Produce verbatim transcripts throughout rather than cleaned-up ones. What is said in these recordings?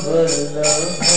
Vallabh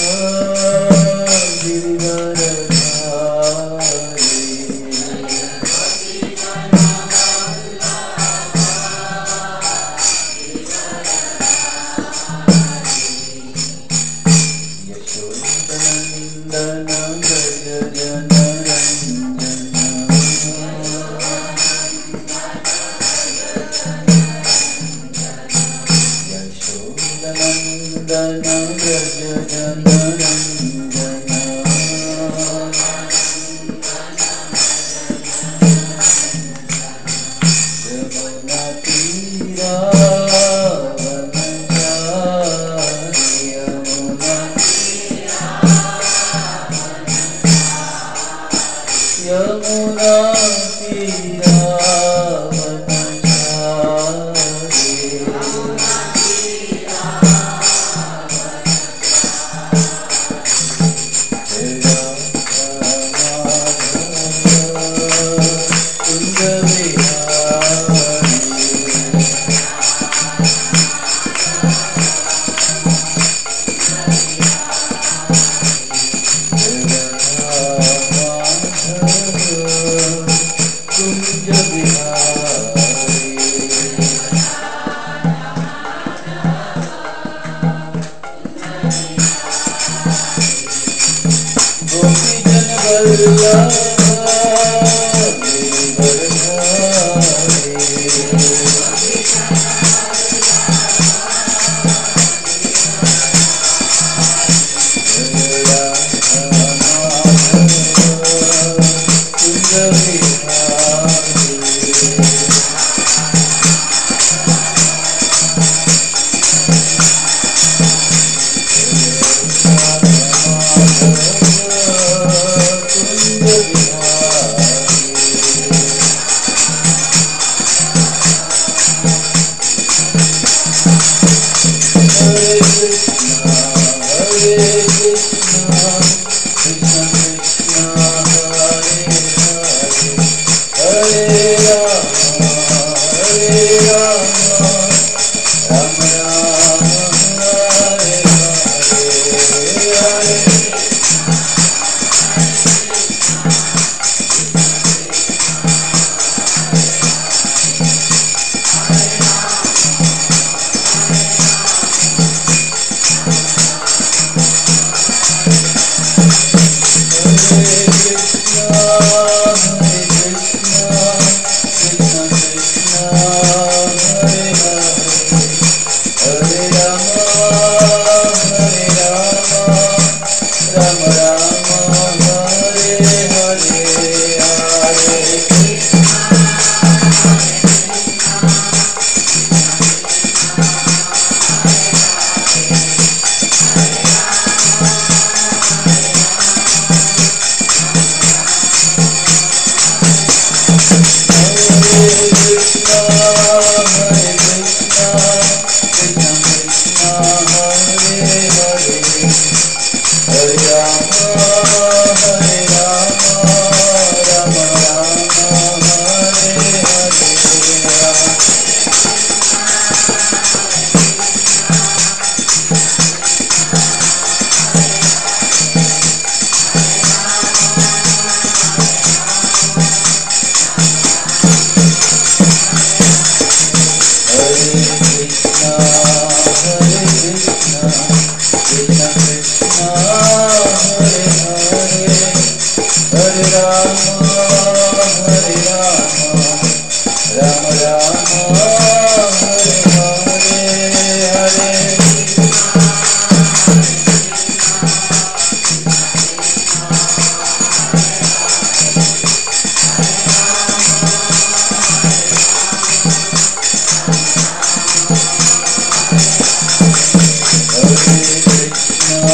Krishna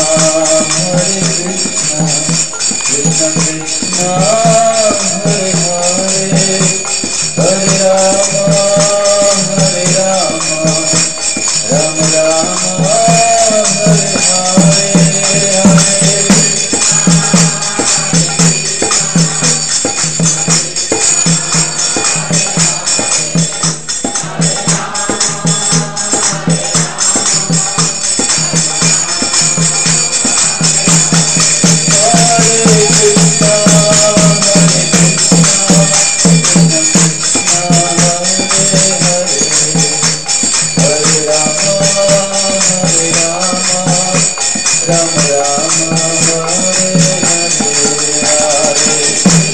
Ram Ram Hare Hare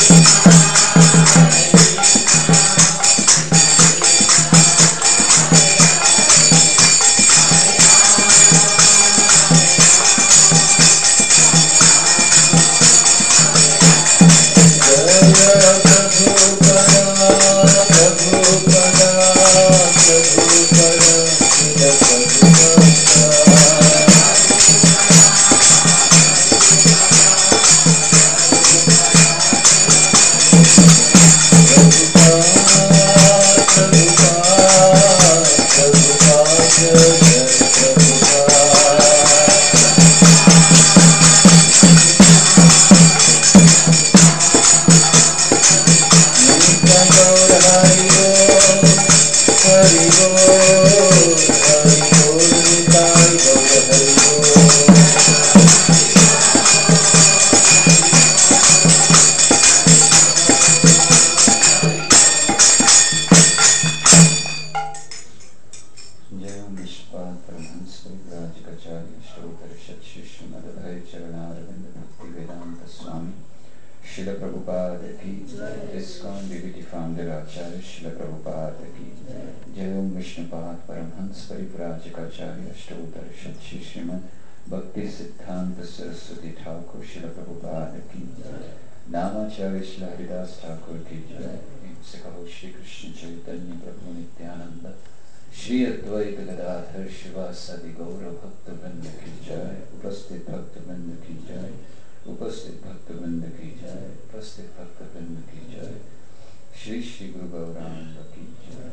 परिव्राजकाचार्य अष्टोत्तर शतशी Shrimad भक्ति सिद्धांत सरस्वती ठाकुर श्रील प्रभुपाद की नामाचार्य श्री हरिदास ठाकुर की जय। इनसे कहो श्री कृष्ण चैतन्य प्रभु नित्यानंद श्री अद्वैत गदाधर शिवासादि गौर भक्त वृंद की जय। उपस्थित भक्त वृंद की जय। उपस्थित भक्त वृंद की जय। उपस्थित भक्त वृंद की जय। श्री श्री गुरु गौरांग की जय।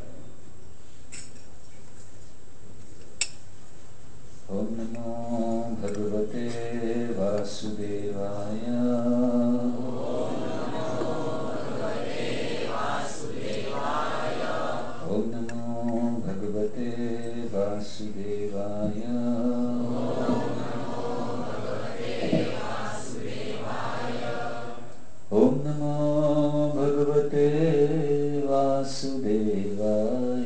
ओम नमो भगवते वासुदेवाय। ओम नमो भगवते वासुदेवाय। ओम नमो भगवते वासुदेवाय। ओम नमो भगवते वासुदेवाय।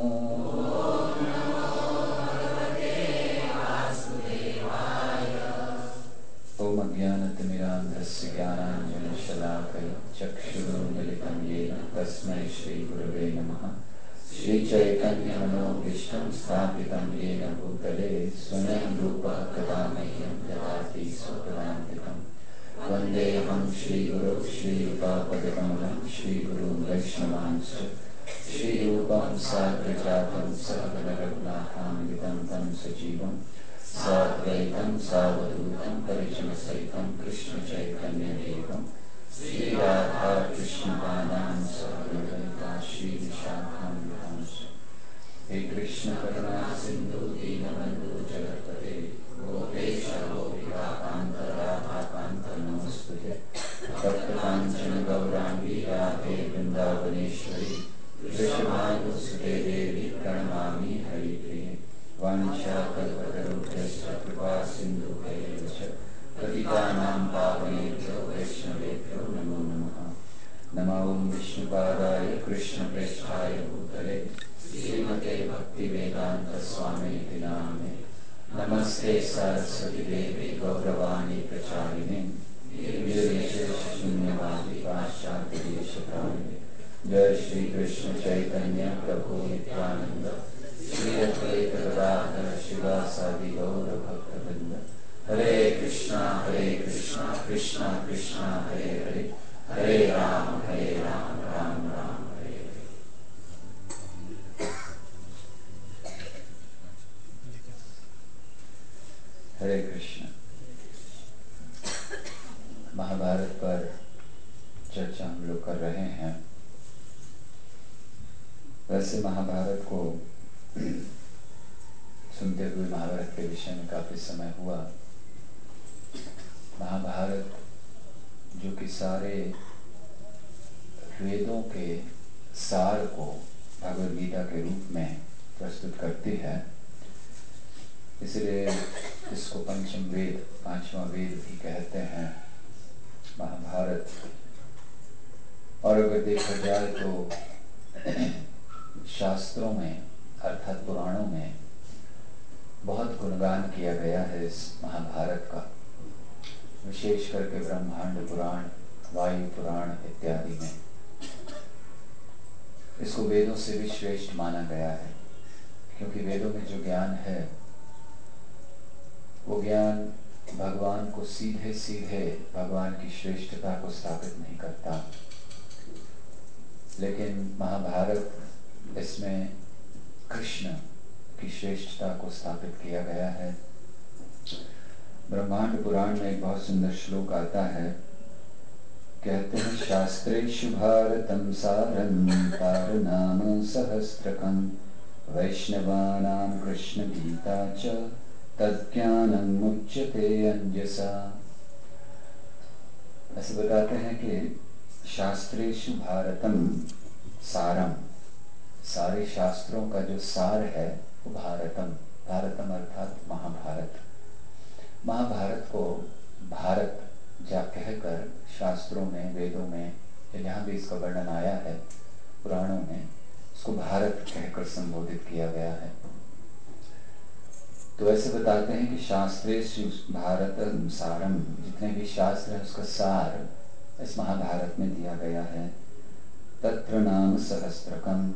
अज्ञानतिमिरान्धस्य ज्ञानाञ्जनशलाकया चक्षुरुन्मीलितं येन तस्मै श्रीगुरवे नमः। श्रीचैतन्यमनोभीष्टं स्थापितं येन भूतले स्वयं रूपः कदा मह्यं ददाति स्वपदान्तिकं। वन्देऽहं श्रीगुरौ श्रीयुतापदकमलं श्रीगुरुं वैष्णवांश्च श्रीरूपं साग्रजातं सहगणरघुनाथान्वितं तं सजीवं साद्वैतं सावधूतं परिजनसहितं कृष्ण चैतन्यदेवं श्रीराधा कृष्णपादां सहगणललिता श्रीविशाखान्वितांश्च। हे कृष्ण करुणा सिन्धु दीनबन्धु जगत्पते गोपेश गोपिकान्त राधाकान्त नमोस्तुते। तप्तकाञ्चन गौराङ्गी राधे वृन्दावनेश्वरी वृषभानुसुते देवी प्रणमामि हरिप्रिये। वाञ्छाकल्पतरुभ्यश्च कृपा सिन्धुभ्यैव च पतितानां पावनेभ्यो वैष्णवेभ्यो नमो नमः। नमो विष्णुपादाय कृष्णप्रेष्ठाय भूतले श्रीमते भक्तिवेदान्तस्वामिनिति नामिने। नमस्ते सरस्वती देवी गौरवाणी प्रचारिणे निर्विशेषशून्यवादी पाश्चात्यदेशकारिणे। जय श्री कृष्ण चैतन्य प्रभु नित्यानंद श्री अद्वैत गदाधर शिवासादि गौर भक्तवृंद। हरे कृष्णा हरे कृष्णा कृष्णा कृष्णा हरे हरे हरे राम हरे राम राम राम हरे हरे। हरे कृष्ण। महाभारत पर चर्चा हम लोग कर रहे हैं। वैसे महाभारत को सुनते हुए महाभारत के विषय में काफी समय हुआ। महाभारत जो कि सारे वेदों के सार को भगवद गीता के रूप में प्रस्तुत करती है, इसलिए इसको पंचम वेद पांचवा वेद भी कहते हैं महाभारत। और अगर देखा जाए तो शास्त्रों में अर्थात पुराणों में बहुत गुणगान किया गया है इस महाभारत का, विशेष करके ब्रह्मांड पुराण, वायु पुराण इत्यादि में। इसको वेदों से भी श्रेष्ठ माना गया है, क्योंकि वेदों में जो ज्ञान है वो ज्ञान भगवान को सीधे सीधे भगवान की श्रेष्ठता को स्थापित नहीं करता, लेकिन महाभारत इसमें कृष्ण की श्रेष्ठता को स्थापित किया गया है। ब्रह्मांड पुराण में एक बहुत सुंदर श्लोक आता है, कहते हैं शास्त्रेषु भारतं सारं तारनाम सहस्त्रकं वैष्णवानां कृष्ण गीता च तज्ज्ञानं मुच्यते अंजसा। ऐसे बताते हैं कि शास्त्रेषु भारतम सारम, सारे शास्त्रों का जो सार है वो भारतम, भारतम अर्थात महाभारत। महाभारत को भारत जा कहकर शास्त्रों में, वेदों में, जहाँ भी इसका वर्णन आया है पुराणों में, इसको भारत कहकर संबोधित किया गया है। तो ऐसे बताते हैं कि शास्त्रेषु भारतम सारम, जितने भी शास्त्र हैं उसका सार इस महाभारत में दिया गया है। तत्र नाम सहस्त्रकम,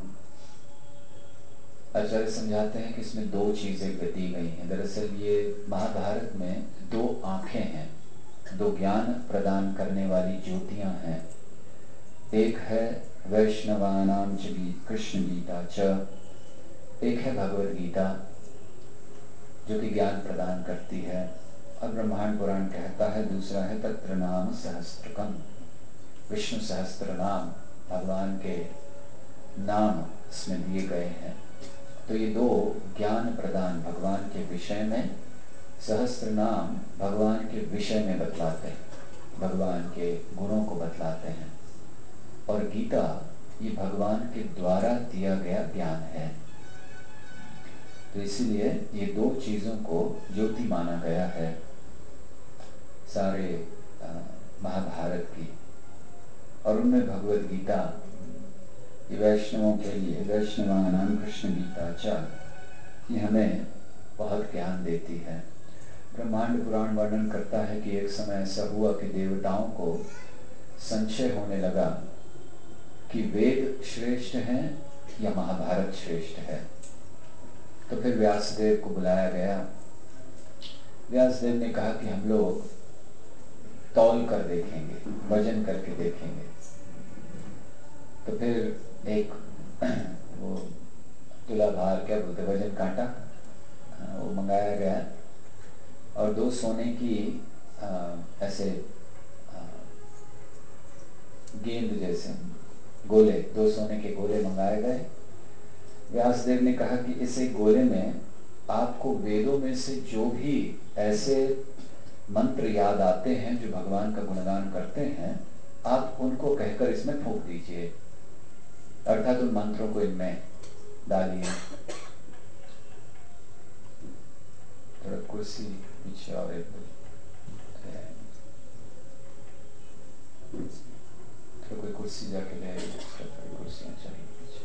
आचार्य समझाते हैं कि इसमें दो चीजें दी गई हैं। दरअसल ये महाभारत में दो आंखें हैं, दो ज्ञान प्रदान करने वाली ज्योतियां हैं। एक है वैष्णवानां च कृष्ण गीता च, एक है भगवद गीता जो कि ज्ञान प्रदान करती है। और ब्रह्मांड पुराण कहता है दूसरा है तत्र नाम सहस्त्रकम, विष्णु सहस्त्र नाम, भगवान के नाम इसमें दिए गए हैं। तो ये दो ज्ञान प्रदान भगवान के विषय में, सहस्त्र नाम भगवान के विषय में बतलाते हैं, भगवान के गुणों को बतलाते हैं। और गीता ये भगवान के द्वारा दिया गया ज्ञान है। तो इसीलिए ये दो चीजों को ज्योति माना गया है सारे महाभारत की। और उनमें भगवद गीता ये वैष्णवों के लिए, वैष्णवानां कृष्ण गीता च, ये हमें बहुत ज्ञान देती है। ब्रह्मांड पुराण वर्णन करता है कि एक समय ऐसा हुआ कि देवताओं को संशय होने लगा कि वेद श्रेष्ठ हैं या महाभारत श्रेष्ठ है। तो फिर व्यासदेव को बुलाया गया। व्यासदेव ने कहा कि हम लोग तौल कर देखेंगे, वजन करके देखेंगे। तो फिर एक वो तुला भार, क्या बोलते, वजन कांटा, वो मंगाया गया और दो सोने की आ, ऐसे आ, गेंद जैसे गोले, दो सोने के गोले मंगाए गए। व्यासदेव ने कहा कि इस एक गोले में आपको वेदों में से जो भी ऐसे मंत्र याद आते हैं जो भगवान का गुणगान करते हैं, आप उनको कहकर इसमें फूंक दीजिए, अर्थात उन मंत्रों को इनमें डालिए। थोड़ा कुर्सी पीछे और एक तो कोई कुर्सी जाके ले, थोड़ी कुर्सियां चाहिए पीछे।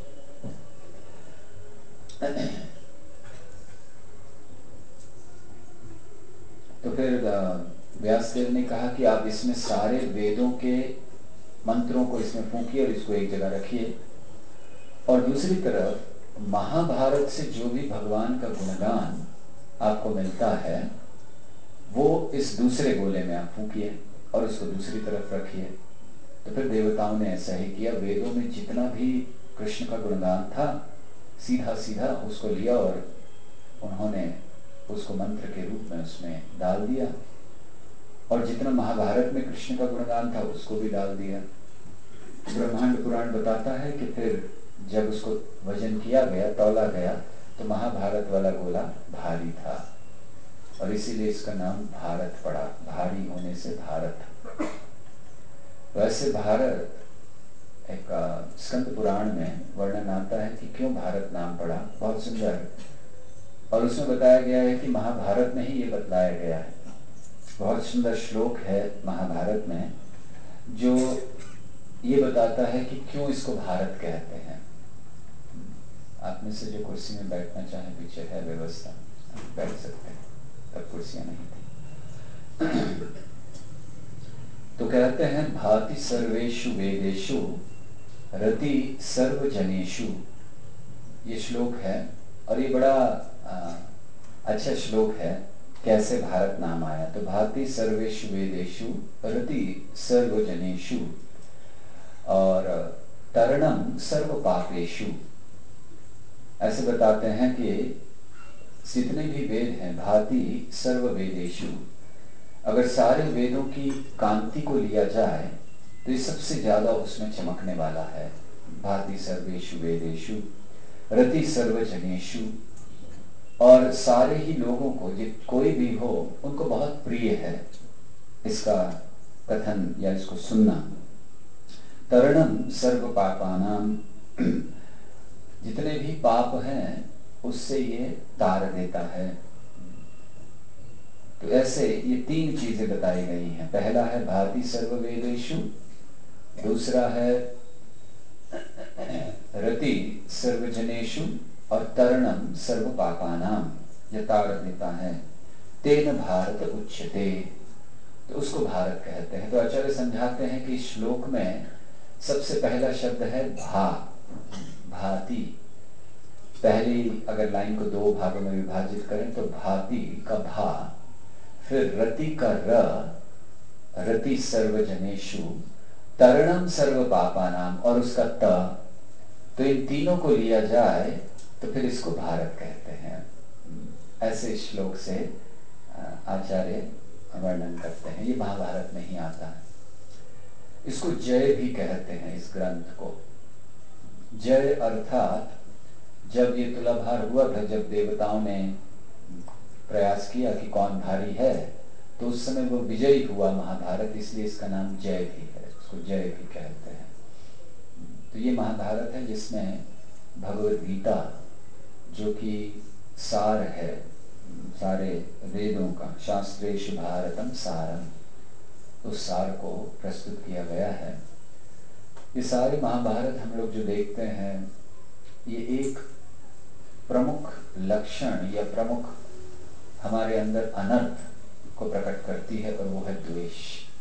तो फिर व्यासदेव ने कहा कि आप इसमें सारे वेदों के मंत्रों को इसमें फूंकिए और इसको एक जगह रखिए। और दूसरी तरफ महाभारत से जो भी भगवान का गुणगान आपको मिलता है वो इस दूसरे गोले में आप फूंकिए और उसको दूसरी तरफ रखिए। तो फिर देवताओं ने ऐसा ही किया। वेदों में जितना भी कृष्ण का गुणगान था, सीधा सीधा उसको लिया और उन्होंने उसको मंत्र के रूप में उसमें डाल दिया। और जितना महाभारत में कृष्ण का गुणगान था उसको भी डाल दिया। ब्रह्मांड पुराण बताता है कि फिर जब उसको वजन किया गया, तौला गया, तो महाभारत वाला गोला भारी था और इसीलिए इसका नाम भारत पड़ा, भारी होने से भारत। वैसे भारत एक स्कंद पुराण में वर्णन आता है कि क्यों भारत नाम पड़ा, बहुत सुंदर। और उसमें बताया गया है कि महाभारत में ही ये बतलाया गया है। बहुत सुंदर श्लोक है महाभारत में जो ये बताता है कि क्यों इसको भारत कहते हैं। आप में से जो कुर्सी में बैठना चाहे, पीछे है व्यवस्था, बैठ सकते हैं, तब कुर्सियां नहीं थी। तो कहते हैं भाति सर्वेषु वेदेषु रति सर्वजनेषु, ये श्लोक है और ये बड़ा आ, अच्छा श्लोक है। कैसे भारत नाम आया? तो भाति सर्वेषु वेदेषु रति सर्वजनेषु और तरणम सर्व पापेषु। ऐसे बताते हैं कि जितने भी वेद हैं, भाति सर्व वेदेषु, अगर सारे वेदों की कांति को लिया जाए तो ये सबसे ज्यादा उसमें चमकने वाला है। भाति सर्वेषु वेदेषु रति सर्वजनेषु, और सारे ही लोगों को, जित कोई भी हो, उनको बहुत प्रिय है इसका कथन या इसको सुनना। तरणम सर्व पापानाम, जितने भी पाप हैं उससे ये तार देता है। तो ऐसे ये तीन चीजें बताई गई हैं। पहला है भाति सर्व वेदेषु, दूसरा है रति सर्वजनेषु और तरणम सर्व पापानाम, ये तार देता है। तेन भारत उच्यते, तो उसको भारत कहते हैं। तो आचार्य समझाते हैं कि श्लोक में सबसे पहला शब्द है भा, भाति। पहली अगर लाइन को दो भागों में विभाजित करें तो भाति का भा, फिर रति का र, रति सर्वजनेषु, तरणम सर्व पापानाम और उसका त। तो इन तीनों को लिया जाए तो फिर इसको भारत कहते हैं। ऐसे श्लोक से आचार्य वर्णन करते हैं। ये महाभारत में ही आता है। इसको जय भी कहते हैं इस ग्रंथ को। जय अर्थात जब ये तुलाभार हुआ था, जब देवताओं ने प्रयास किया कि कौन भारी है, तो उस समय वो विजयी हुआ महाभारत, इसलिए इसका नाम जय भी है, इसको जय भी कहते हैं। तो ये महाभारत है जिसमें भगवद गीता, जो कि सार है सारे वेदों का, शास्त्रेषु भारतम सारम, उस सार को प्रस्तुत किया गया है। ये सारे महाभारत हम लोग जो देखते हैं, ये एक प्रमुख लक्षण या प्रमुख हमारे अंदर अनर्थ को प्रकट करती है, और वो है द्वेष।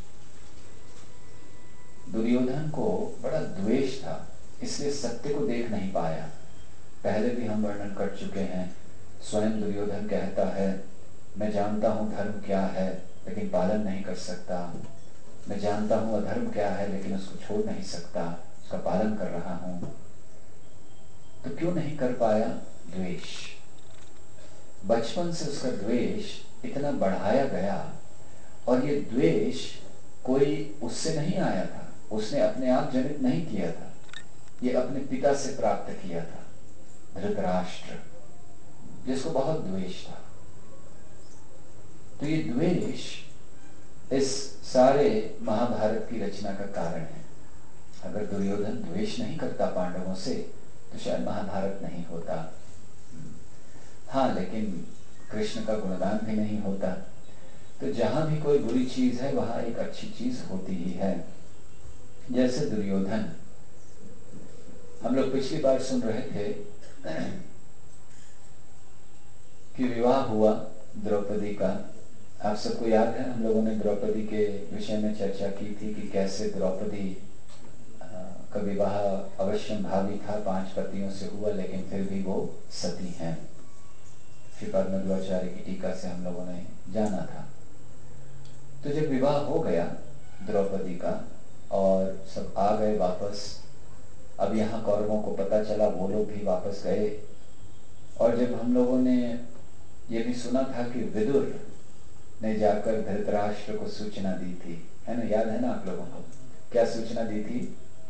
दुर्योधन को बड़ा द्वेष था, इसलिए सत्य को देख नहीं पाया। पहले भी हम वर्णन कर चुके हैं। स्वयं दुर्योधन कहता है, मैं जानता हूं धर्म क्या है लेकिन पालन नहीं कर सकता, मैं जानता हूं अधर्म क्या है लेकिन उसको छोड़ नहीं सकता, उसका पालन कर रहा हूं। तो क्यों नहीं कर पाया? द्वेष। बचपन से उसका द्वेष इतना बढ़ाया गया, और ये द्वेष कोई उससे नहीं आया था, उसने अपने आप जनित नहीं किया था, ये अपने पिता से प्राप्त किया था, धृतराष्ट्र, जिसको बहुत द्वेष था। तो ये द्वेष इस सारे महाभारत की रचना का कारण है। अगर दुर्योधन द्वेष नहीं करता पांडवों से तो शायद महाभारत नहीं होता। हाँ, लेकिन कृष्ण का गुणगान भी नहीं होता। तो जहां भी कोई बुरी चीज है वहां एक अच्छी चीज होती ही है। जैसे दुर्योधन, हम लोग पिछली बार सुन रहे थे कि विवाह हुआ द्रौपदी का। आप सबको याद है, हम लोगों ने द्रौपदी के विषय में चर्चा की थी कि कैसे द्रौपदी का विवाह अवश्य भावी था, पांच पतियों से हुआ, लेकिन फिर भी वो सती हैं। श्रीपाद मध्वाचार्य की टीका से हम लोगों ने जाना था। तो जब विवाह हो गया द्रौपदी का और सब आ गए वापस, अब यहाँ कौरवों को पता चला, वो लोग भी वापस गए। और जब हम लोगों ने ये भी सुना था कि विदुर ने जाकर धृतराष्ट्र को सूचना दी थी, है ना, याद है ना आप लोगों को? क्या सूचना दी थी?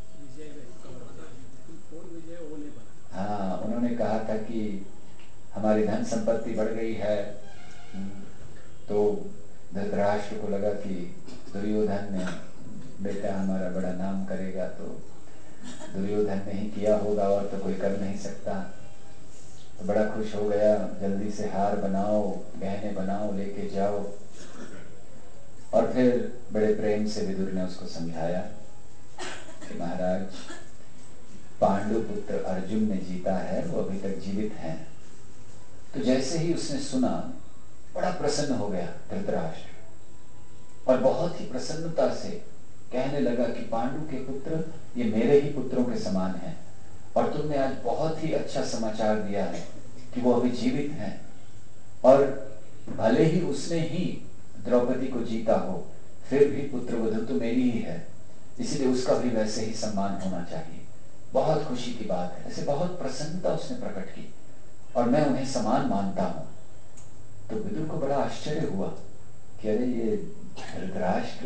हाँ, उन्होंने कहा था कि हमारी धन संपत्ति बढ़ गई है। तो धृतराष्ट्र को लगा कि दुर्योधन ने बेटा हमारा बड़ा नाम करेगा, तो दुर्योधन ने ही किया होगा और तो कोई कर नहीं सकता। तो बड़ा खुश हो गया, जल्दी से हार बनाओ, गहने बनाओ, लेके जाओ। और फिर बड़े प्रेम से विदुर ने उसको समझाया कि महाराज, पांडु पुत्र अर्जुन ने जीता है, वो अभी तक जीवित हैं, तो जैसे ही उसने सुना बड़ा प्रसन्न हो गया धृतराष्ट्र, और बहुत ही प्रसन्नता से कहने लगा कि पांडु के पुत्र ये मेरे ही पुत्रों के समान हैं, और तुमने आज बहुत ही अच्छा समाचार दिया है कि वो अभी जीवित हैं, और भले ही उसने ही द्रौपदी को जीता हो, फिर भी पुत्रवधू तो मेरी ही है, इसलिए उसका भी वैसे ही सम्मान होना चाहिए। बहुत खुशी की बात है। ऐसे बहुत प्रसन्नता उसने प्रकट की, और मैं उन्हें समान मानता हूं। तो विदुर को बड़ा आश्चर्य हुआ कि अरे ये धृतराष्ट्र,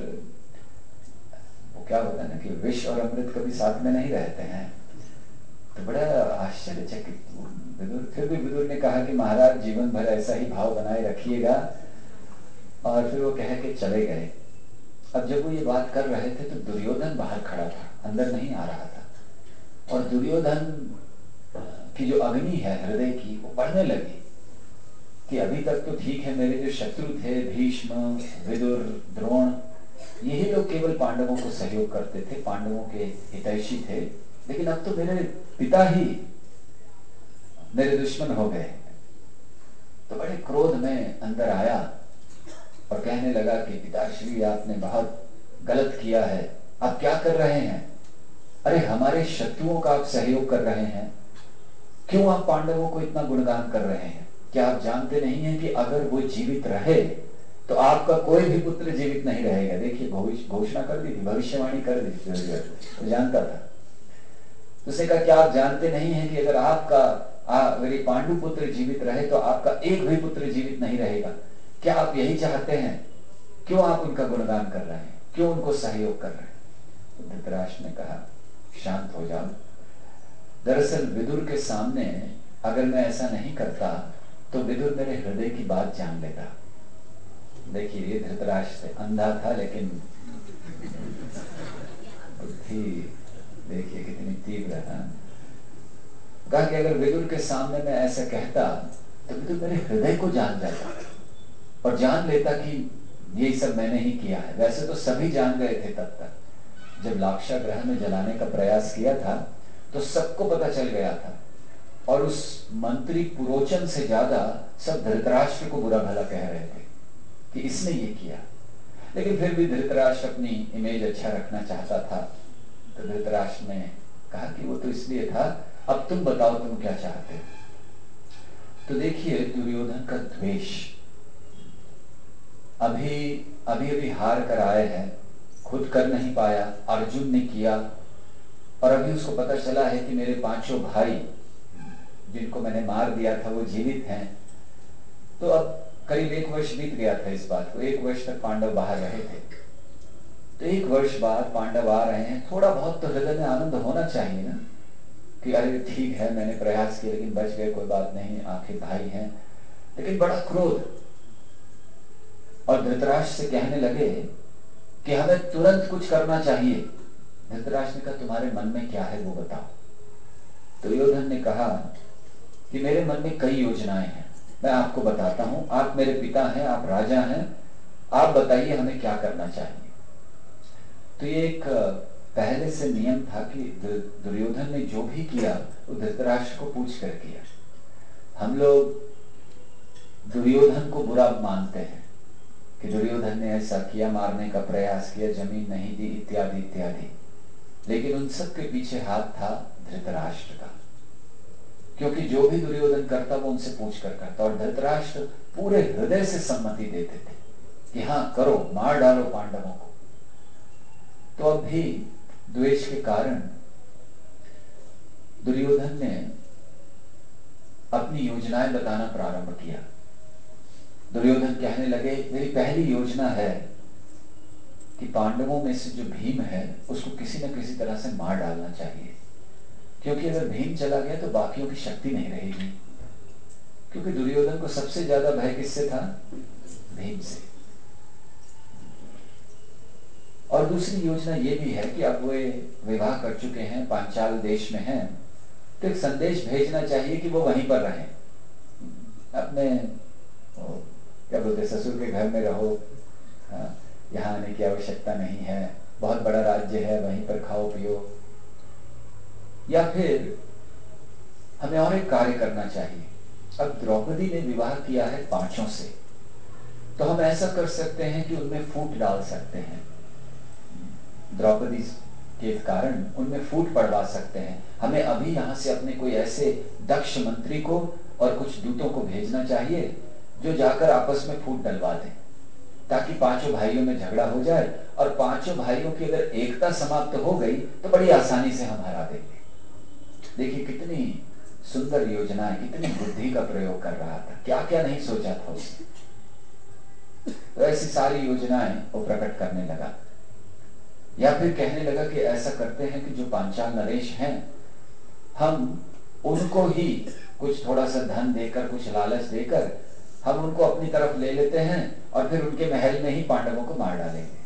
वो क्या होता है ना कि विष और अमृत कभी साथ में नहीं रहते हैं, तो बड़ा आश्चर्यचकित विदुर। फिर भी विदुर ने कहा कि महाराज जीवन भर ऐसा ही भाव बनाए रखिएगा, और फिर वो कह के चले गए। अब जब वो ये बात कर रहे थे तो दुर्योधन बाहर खड़ा था, अंदर नहीं आ रहा था, और दुर्योधन की जो अग्नि है हृदय की वो बढ़ने लगी कि अभी तक तो ठीक है, मेरे जो शत्रु थे भीष्म, विदुर, द्रोण, यही लोग केवल पांडवों को सहयोग करते थे, पांडवों के हितैषी थे, लेकिन अब तो मेरे पिता ही मेरे दुश्मन हो गए। तो बड़े क्रोध में अंदर आया और कहने लगा कि पिताश्री आपने बहुत गलत किया है, आप क्या कर रहे हैं? अरे हमारे शत्रुओं का आप सहयोग कर रहे हैं, क्यों आप पांडवों को इतना गुणगान कर रहे हैं? क्या आप जानते नहीं हैं कि अगर वो जीवित रहे तो आपका कोई भी पुत्र जीवित नहीं रहेगा? देखिए घोषणा कर दी थी, भविष्यवाणी कर दी थी, तो जानता था। उसने कहा क्या आप जानते नहीं हैं कि अगर आपका अगर ये पांडु पुत्र जीवित रहे तो आपका एक भी पुत्र जीवित नहीं रहेगा? क्या आप यही चाहते हैं? क्यों आप उनका गुणगान कर रहे हैं? क्यों उनको सहयोग कर रहे हैं? तो धृतराष्ट्र ने कहा शांत हो जाओ। दरअसल विदुर के सामने अगर मैं ऐसा नहीं करता तो विदुर मेरे हृदय की बात जान लेता। देखिए ये धृतराष्ट्र अंधा था, लेकिन बुद्धि देखिए कितनी तीव्र है। कहा कि अगर विदुर के सामने मैं ऐसा कहता तो विदुर मेरे हृदय को जान जाता और जान लेता कि ये सब मैंने ही किया है। वैसे तो सभी जान गए थे तब तक, जब लाक्षागृह में जलाने का प्रयास किया था तो सबको पता चल गया था, और उस मंत्री पुरोचन से ज्यादा सब धृतराष्ट्र को बुरा भला कह रहे थे कि इसने ये किया। लेकिन फिर भी धृतराष्ट्र अपनी इमेज अच्छा रखना चाहता था, तो धृतराष्ट्र ने कहा कि वो तो इसलिए था, अब तुम बताओ तुम क्या चाहते हो। तो देखिए दुर्योधन का द्वेष, अभी अभी अभी हार कर आए हैं, खुद कर नहीं पाया, अर्जुन ने किया, और अभी उसको पता चला है कि मेरे पांचों भाई जिनको मैंने मार दिया था वो जीवित हैं। तो अब करीब एक वर्ष बीत गया था इस बात को, एक वर्ष तक पांडव बाहर रहे थे, तो एक वर्ष बाद पांडव आ रहे हैं, थोड़ा बहुत तो हृदय में आनंद होना चाहिए ना कि अरे ठीक है मैंने प्रयास किया लेकिन बच गए, कोई बात नहीं, आखिर भाई हैं। लेकिन बड़ा क्रोध, और धृतराष्ट्र से कहने लगे कि हमें तुरंत कुछ करना चाहिए। धृतराष्ट्र ने कहा तुम्हारे मन में क्या है वो बताओ। दुर्योधन ने कहा कि मेरे मन में कई योजनाएं हैं, मैं आपको बताता हूं, आप मेरे पिता हैं, आप राजा हैं, आप बताइए हमें क्या करना चाहिए। तो ये एक पहले से नियम था कि दुर्योधन ने जो भी किया वो धृतराष्ट्र को पूछ कर किया। हम लोग दुर्योधन को बुरा मानते हैं कि दुर्योधन ने ऐसा किया, मारने का प्रयास किया, जमीन नहीं दी, इत्यादि इत्यादि, लेकिन उन सब के पीछे हाथ था धृतराष्ट्र का, क्योंकि जो भी दुर्योधन करता वो उनसे पूछ कर करता, और धृतराष्ट्र पूरे हृदय से सम्मति देते थे कि हाँ करो, मार डालो पांडवों को। तो अब भी द्वेष के कारण दुर्योधन ने अपनी योजनाएं बताना प्रारंभ किया। दुर्योधन कहने लगे मेरी पहली योजना है कि पांडवों में से जो भीम है उसको किसी न किसी तरह से मार डालना चाहिए, क्योंकि अगर भीम चला गया तो बाकियों की शक्ति नहीं रहेगी, क्योंकि दुर्योधन को सबसे ज्यादा भय किससे था? भीम से। और दूसरी योजना ये भी है कि अब वे विवाह कर चुके हैं, पांचाल देश में हैं, तो एक संदेश भेजना चाहिए कि वो वहीं पर रहें, अपने क्या बोलते ससुर के घर में रहो, यहाँ आने की आवश्यकता नहीं है, बहुत बड़ा राज्य है, वहीं पर खाओ पियो। या फिर हमें और एक कार्य करना चाहिए अब द्रौपदी ने विवाह किया है पांचों से, तो हम ऐसा कर सकते हैं कि उनमें फूट डाल सकते हैं, द्रौपदी के कारण उनमें फूट पड़वा सकते हैं। हमें अभी यहाँ से अपने कोई ऐसे दक्ष मंत्री को और कुछ दूतों को भेजना चाहिए जो जाकर आपस में फूट डलवा दें, ताकि पांचों भाइयों में झगड़ा हो जाए, और पांचों भाइयों की अगर एकता समाप्त हो गई तो बड़ी आसानी से हम हरा देंगे। देखिए कितनी सुंदर योजना है, कितनी बुद्धि का प्रयोग कर रहा था, क्या क्या नहीं सोचा था उसने। तो ऐसी सारी योजनाएं वो प्रकट करने लगा, या फिर कहने लगा कि ऐसा करते हैं कि जो पांचाल नरेश हैं, हम उनको ही कुछ थोड़ा सा धन देकर, कुछ लालच देकर हम उनको अपनी तरफ ले लेते हैं और फिर उनके महल में ही पांडवों को मार डालेंगे।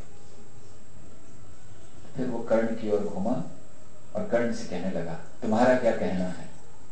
फिर वो कर्ण की ओर घूमा और कर्ण से कहने लगा, तुम्हारा क्या कहना है?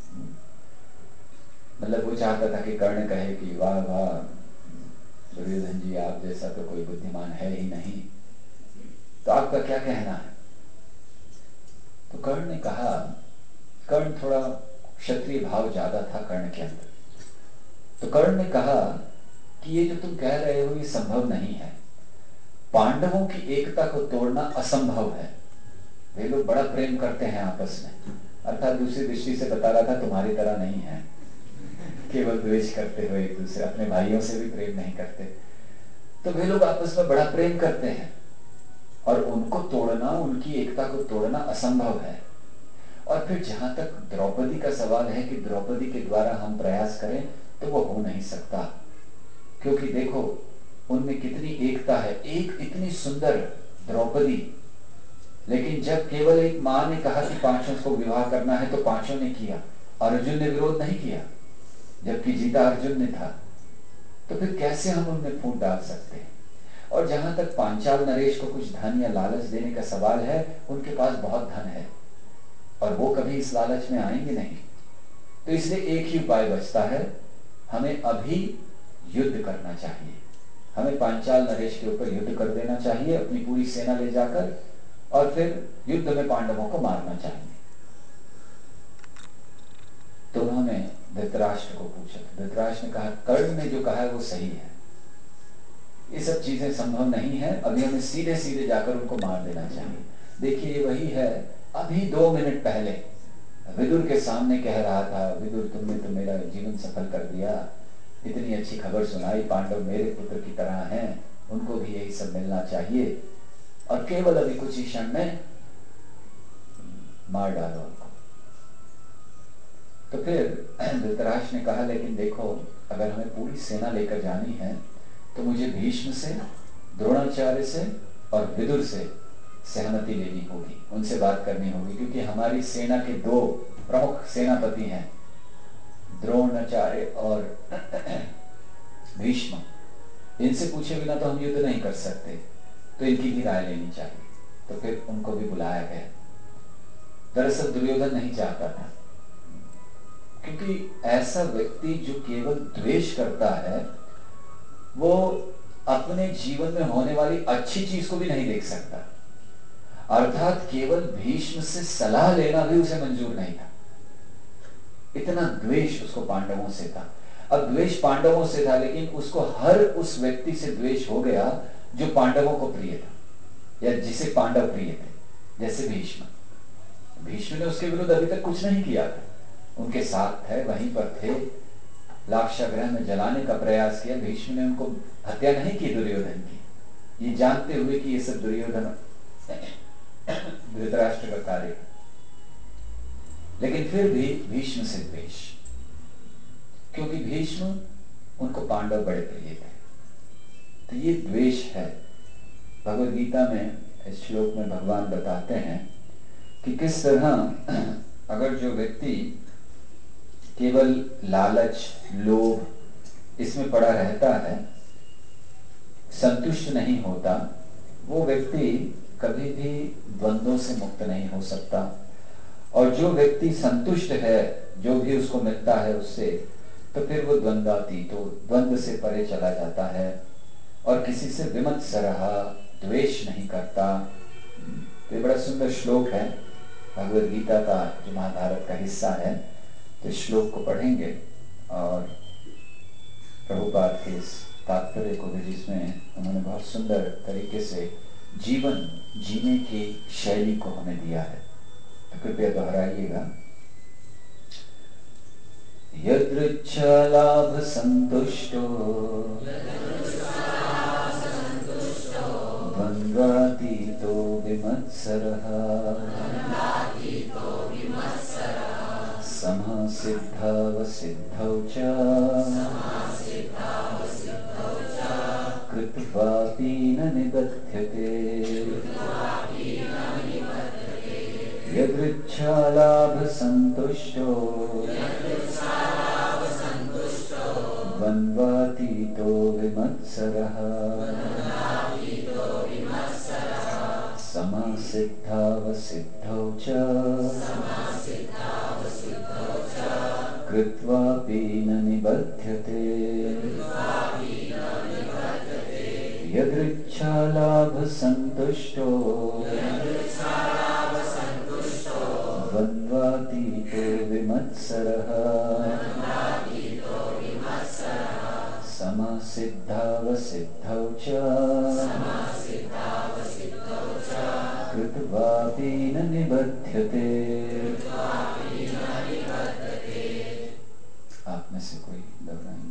मतलब वो चाहता था कि कर्ण कहे कि वाह वाह दुर्योधन जी, आप जैसा तो कोई बुद्धिमान है ही नहीं, तो आपका क्या कहना है? तो कर्ण ने कहा, कर्ण थोड़ा क्षत्रिय भाव ज्यादा था कर्ण के अंदर, तो कर्ण ने कहा कि ये जो तुम कह रहे हो ये संभव नहीं है, पांडवों की एकता को तोड़ना असंभव है। वे लोग बड़ा प्रेम करते हैं आपस में, अर्थात दूसरी दृष्टि से बता रहा था तुम्हारी तरह नहीं है, केवल द्वेष करते हुए एक दूसरे, अपने भाइयों से भी प्रेम नहीं करते। तो वे लोग आपस में बड़ा प्रेम करते हैं और उनको तोड़ना, उनकी एकता को तोड़ना असंभव है। और फिर जहां तक द्रौपदी का सवाल है कि द्रौपदी के द्वारा हम प्रयास करें, तो वो हो नहीं सकता, क्योंकि देखो उनमें कितनी एकता है। एक इतनी सुंदर द्रौपदी, लेकिन जब केवल एक माँ ने कहा कि पांचों को विवाह करना है तो पांचों ने किया, अर्जुन ने विरोध नहीं किया, जबकि जीता अर्जुन ने था। तो फिर कैसे हम उनमें फूट डाल सकते हैं? और जहां तक पांचाल नरेश को कुछ धन या लालच देने का सवाल है, उनके पास बहुत धन है और वो कभी इस लालच में आएंगे नहीं। तो इसलिए एक ही उपाय बचता है, हमें अभी युद्ध करना चाहिए, हमें पांचाल नरेश के ऊपर युद्ध कर देना चाहिए अपनी पूरी सेना ले जाकर, और फिर युद्ध में पांडवों को मारना चाहिए। तो उन्होंने धृतराष्ट्र को पूछा, धृतराष्ट्र ने कहा, कर्ण ने जो कहा है वो सही है, ये सब चीजें संभव नहीं है, अभी हमें सीधे सीधे जाकर उनको मार देना चाहिए। देखिए ये वही है, अभी दो मिनट पहले विदुर के सामने कह रहा था, विदुर तुमने तो मेरा जीवन सफल कर दिया, इतनी अच्छी खबर सुनाई, पांडव मेरे पुत्र की तरह हैं, उनको भी यही सब मिलना चाहिए, और केवल अभी कुछ ही क्षण में मार डालो उनको। तो फिर धृतराष्ट्र ने कहा, लेकिन देखो अगर हमें पूरी सेना लेकर जानी है तो मुझे भीष्म से, द्रोणाचार्य से और विदुर से सहमति लेनी होगी, उनसे बात करनी होगी, क्योंकि हमारी सेना के दो प्रमुख सेनापति हैं, द्रोणाचार्य और भीष्म। इनसे पूछे बिना तो हम युद्ध नहीं कर सकते, तो इनकी भी राय लेनी चाहिए। तो फिर उनको भी बुलाया गया। दरअसल दुर्योधन नहीं चाहता था, क्योंकि ऐसा व्यक्ति जो केवल द्वेष करता है, वो अपने जीवन में होने वाली अच्छी चीज को भी नहीं देख सकता, अर्थात केवल भीष्म से सलाह लेना भी उसे मंजूर नहीं था। इतना द्वेष उसको पांडवों से था। अब द्वेष पांडवों से था, लेकिन उसको हर उस व्यक्ति से द्वेष हो गया जो पांडवों को प्रिय था या जिसे पांडव प्रिय थे, जैसे भीष्म। भीष्म ने उसके विरुद्ध अभी तक कुछ नहीं किया था, उनके साथ थे, वहीं पर थे, लाक्षागृह में जलाने का प्रयास किया, भीष्म ने उनको हत्या नहीं की दुर्योधन की, ये जानते हुए कि ये सब दुर्योधन धृतराष्ट्र का कार्य, लेकिन फिर भी भीष्म से द्वेष, क्योंकि भीष्म उनको पांडव बड़े प्रिय थे। तो ये द्वेष है। भगवद गीता में इस श्लोक में भगवान बताते हैं कि किस तरह अगर जो व्यक्ति केवल लालच, लोभ इसमें पड़ा रहता है, संतुष्ट नहीं होता, वो व्यक्ति कभी भी द्वंद्वों से मुक्त नहीं हो सकता। और जो व्यक्ति संतुष्ट है, जो भी उसको मिलता है उससे, तो फिर वो द्वंद्वातीत, तो द्वंद्व से परे चला जाता है और किसी से विमत्स रहा, द्वेष नहीं करता। तो ये बड़ा सुंदर श्लोक है भगवद गीता का, जो महाभारत का हिस्सा है। तो श्लोक को पढ़ेंगे और प्रभुपाद के इस तात्पर्य को भी, जिसमें उन्होंने बहुत सुंदर तरीके से जीवन जीने की शैली को हमें दिया है, तो कृपया दोहराइएगा। यदृच्छा लाभ संतुष्टो द्वन्द्वातीतो विमत्सरः समः सिद्धावसिद्धौ च कृत्वापि न निबध्यते। यदृच्छा लाभ संतुष्टो द्वन्द्वातीतो विमत्सरः समः सिद्धावसिद्धौ च कृत्वापि न निबध्यते। यदृच्छा लाभ संतुष्टो द्वन्द्वातीतो विमत्सरः समः सिद्धावसिद्धौ च कृत्वापि न निबध्यते। आप में से कोई दोहराएंगे?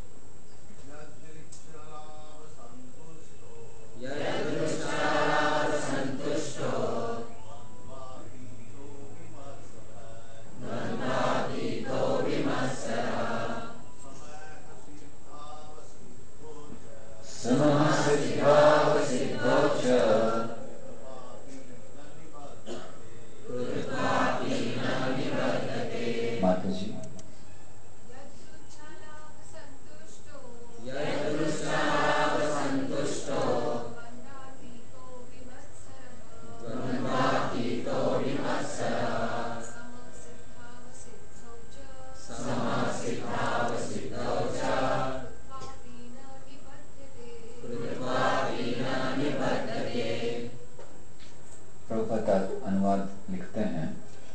अनुवाद लिखते हैं,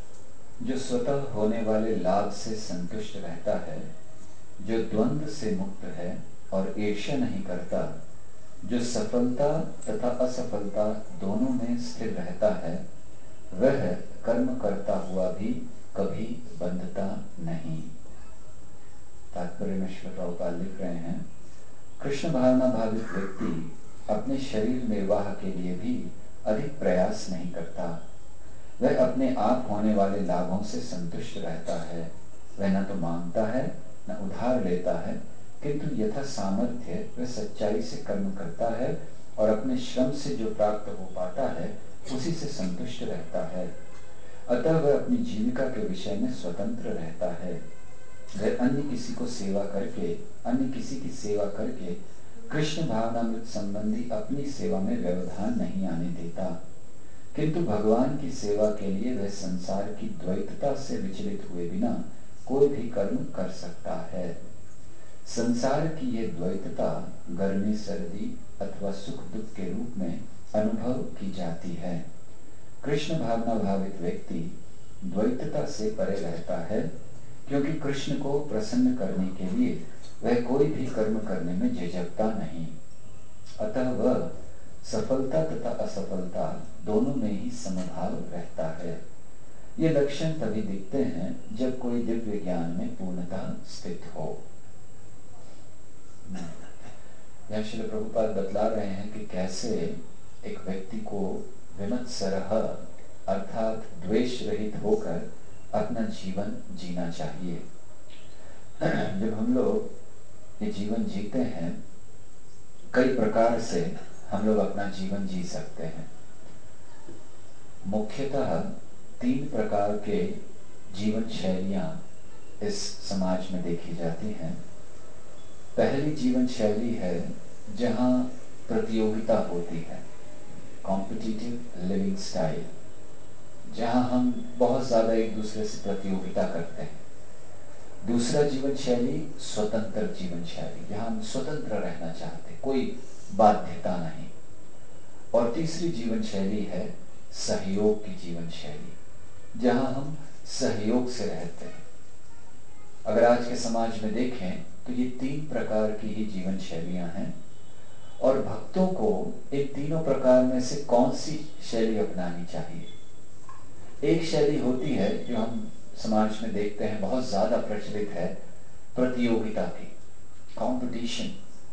जो स्वतः होने वाले लाभ से संतुष्ट रहता है, जो द्वंद्व से मुक्त है और ईर्ष्या नहीं करता, जो सफलता तथा असफलता दोनों में स्थिर रहता है, वह कर्म करता हुआ भी कभी बंधता नहीं। तात्पर्य में श्री प्रभुपाद लिख रहे हैं, कृष्ण भावना भावित व्यक्ति अपने शरीर निर्वाह के लिए भी अधिक प्रयास नहीं करता। वह अपने आप होने वाले लाभों से संतुष्ट रहता है। वह न तो मांगता है न उधार लेता है, किंतु यथा सामर्थ्य वह सच्चाई से कर्म करता है और अपने श्रम से जो प्राप्त हो पाता है उसी से संतुष्ट रहता है। अतः वह अपनी जीविका के विषय में स्वतंत्र रहता है। वह अन्य किसी को सेवा करके अन्य किसी की सेवा करके कृष्ण भावनामृत संबंधी अपनी सेवा में व्यवधान नहीं आने देता, किंतु भगवान की सेवा के लिए वह संसार की द्वैतता से विचलित हुए बिना कोई भी कर्म कर सकता है। संसार की यह द्वैतता गर्मी सर्दी अथवा सुख दुख के रूप में अनुभव की जाती है। कृष्ण भावना भावित व्यक्ति द्वैतता से परे रहता है, क्योंकि कृष्ण को प्रसन्न करने के लिए वह कोई भी कर्म करने में झिझकता नहीं। अतः वह सफलता तथा असफलता दोनों में ही समभाव रहता है। ये लक्षण तभी दिखते हैं जब कोई दिव्य ज्ञान में पूर्णतः स्थित हो। यह श्री प्रभुपाद बतला रहे हैं कि कैसे एक व्यक्ति को विमत्सरः अर्थात द्वेष रहित होकर अपना जीवन जीना चाहिए। जब हम लोग ये जीवन जीते हैं, कई प्रकार से हम लोग अपना जीवन जी सकते हैं। मुख्यतः तीन प्रकार के जीवन शैलियां इस समाज में देखी जाती हैं। पहली जीवन शैली है जहां प्रतियोगिता होती है, कॉम्पिटिटिव लिविंग स्टाइल, जहां हम बहुत ज्यादा एक दूसरे से प्रतियोगिता करते हैं। दूसरा जीवन शैली स्वतंत्र जीवन शैली, जहां हम स्वतंत्र रहना चाहते, कोई बाध्यता नहीं। और तीसरी जीवन शैली है सहयोग की जीवन शैली, जहां हम सहयोग से रहते हैं। अगर आज के समाज में देखें तो ये तीन प्रकार की ही जीवन शैलियां हैं, और भक्तों को इन तीनों प्रकार में से कौन सी शैली अपनानी चाहिए। एक शैली होती है जो हम समाज में देखते हैं बहुत ज्यादा प्रचलित है, प्रतियोगिता की, कंपटीशन,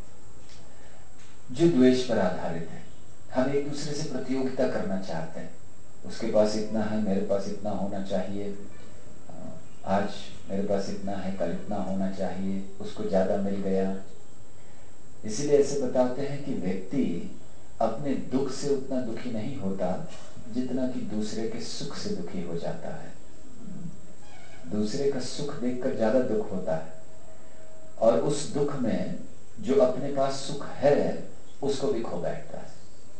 जो द्वेष पर आधारित है। हम एक दूसरे से प्रतियोगिता करना चाहते हैं, उसके पास इतना है, मेरे पास इतना होना चाहिए, आज मेरे पास इतना है, कल इतना होना चाहिए, उसको ज्यादा मिल गया। इसीलिए ऐसे बताते हैं कि व्यक्ति अपने दुख से उतना दुखी नहीं होता जितना कि दूसरे के सुख से दुखी हो जाता है। दूसरे का सुख देखकर ज्यादा दुख होता है, और उस दुख में जो अपने पास सुख है उसको भी खो बैठता है।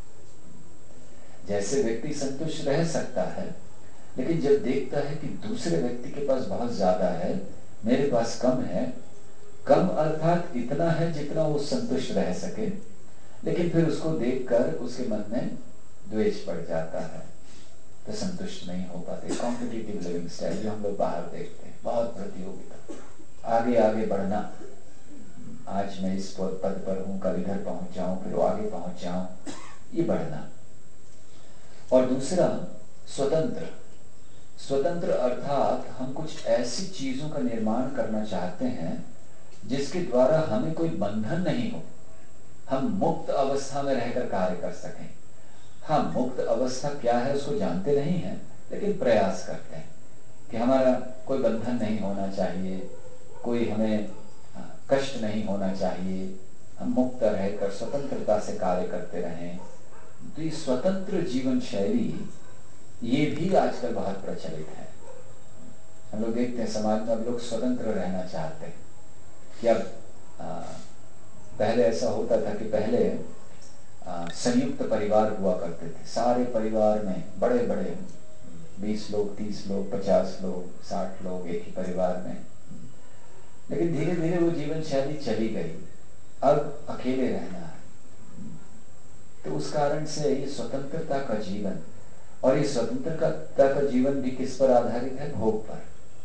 जैसे व्यक्ति संतुष्ट रह सकता है, लेकिन जब देखता है कि दूसरे व्यक्ति के पास बहुत ज्यादा है, मेरे पास कम है, कम अर्थात इतना है जितना वो संतुष्ट रह सके, लेकिन फिर उसको देखकर उसके मन में द्वेष बढ़ जाता है, तो संतुष्ट नहीं हो पाते। कॉम्पिटिटिव लिविंग स्टाइल जो हम लोग बाहर देखते हैं, बहुत प्रतियोगिता, आगे आगे बढ़ना, आज मैं इस पद पर हूं, कल इधर पहुंच जाऊं, फिर आगे पहुंच जाऊं, ये बढ़ना। और दूसरा स्वतंत्र। स्वतंत्र अर्थात हम कुछ ऐसी चीजों का निर्माण करना चाहते हैं जिसके द्वारा हमें कोई बंधन नहीं हो, हम मुक्त अवस्था में रहकर कार्य कर सकें। हाँ, मुक्त अवस्था क्या है उसको जानते नहीं हैं, लेकिन प्रयास करते हैं कि हमारा कोई बंधन नहीं होना चाहिए, कोई हमें कष्ट नहीं होना चाहिए, हम मुक्त रहकर स्वतंत्रता से कार्य करते रहें। तो ये स्वतंत्र जीवन शैली ये भी आजकल बहुत प्रचलित है। हम लोग देखते हैं समाज में अब लोग स्वतंत्र रहना चाहते हैं कि अब आ, पहले ऐसा होता था कि पहले आ, संयुक्त परिवार हुआ करते थे, सारे परिवार में बड़े बड़े बीस लोग, तीस लोग, पचास लोग, साठ लोग एक ही परिवार में। लेकिन धीरे धीरे वो जीवन शैली चली गई, अब अकेले रहना है। तो उस कारण से ये स्वतंत्रता का जीवन, और ये स्वतंत्रता का जीवन भी किस पर आधारित है? भोग पर।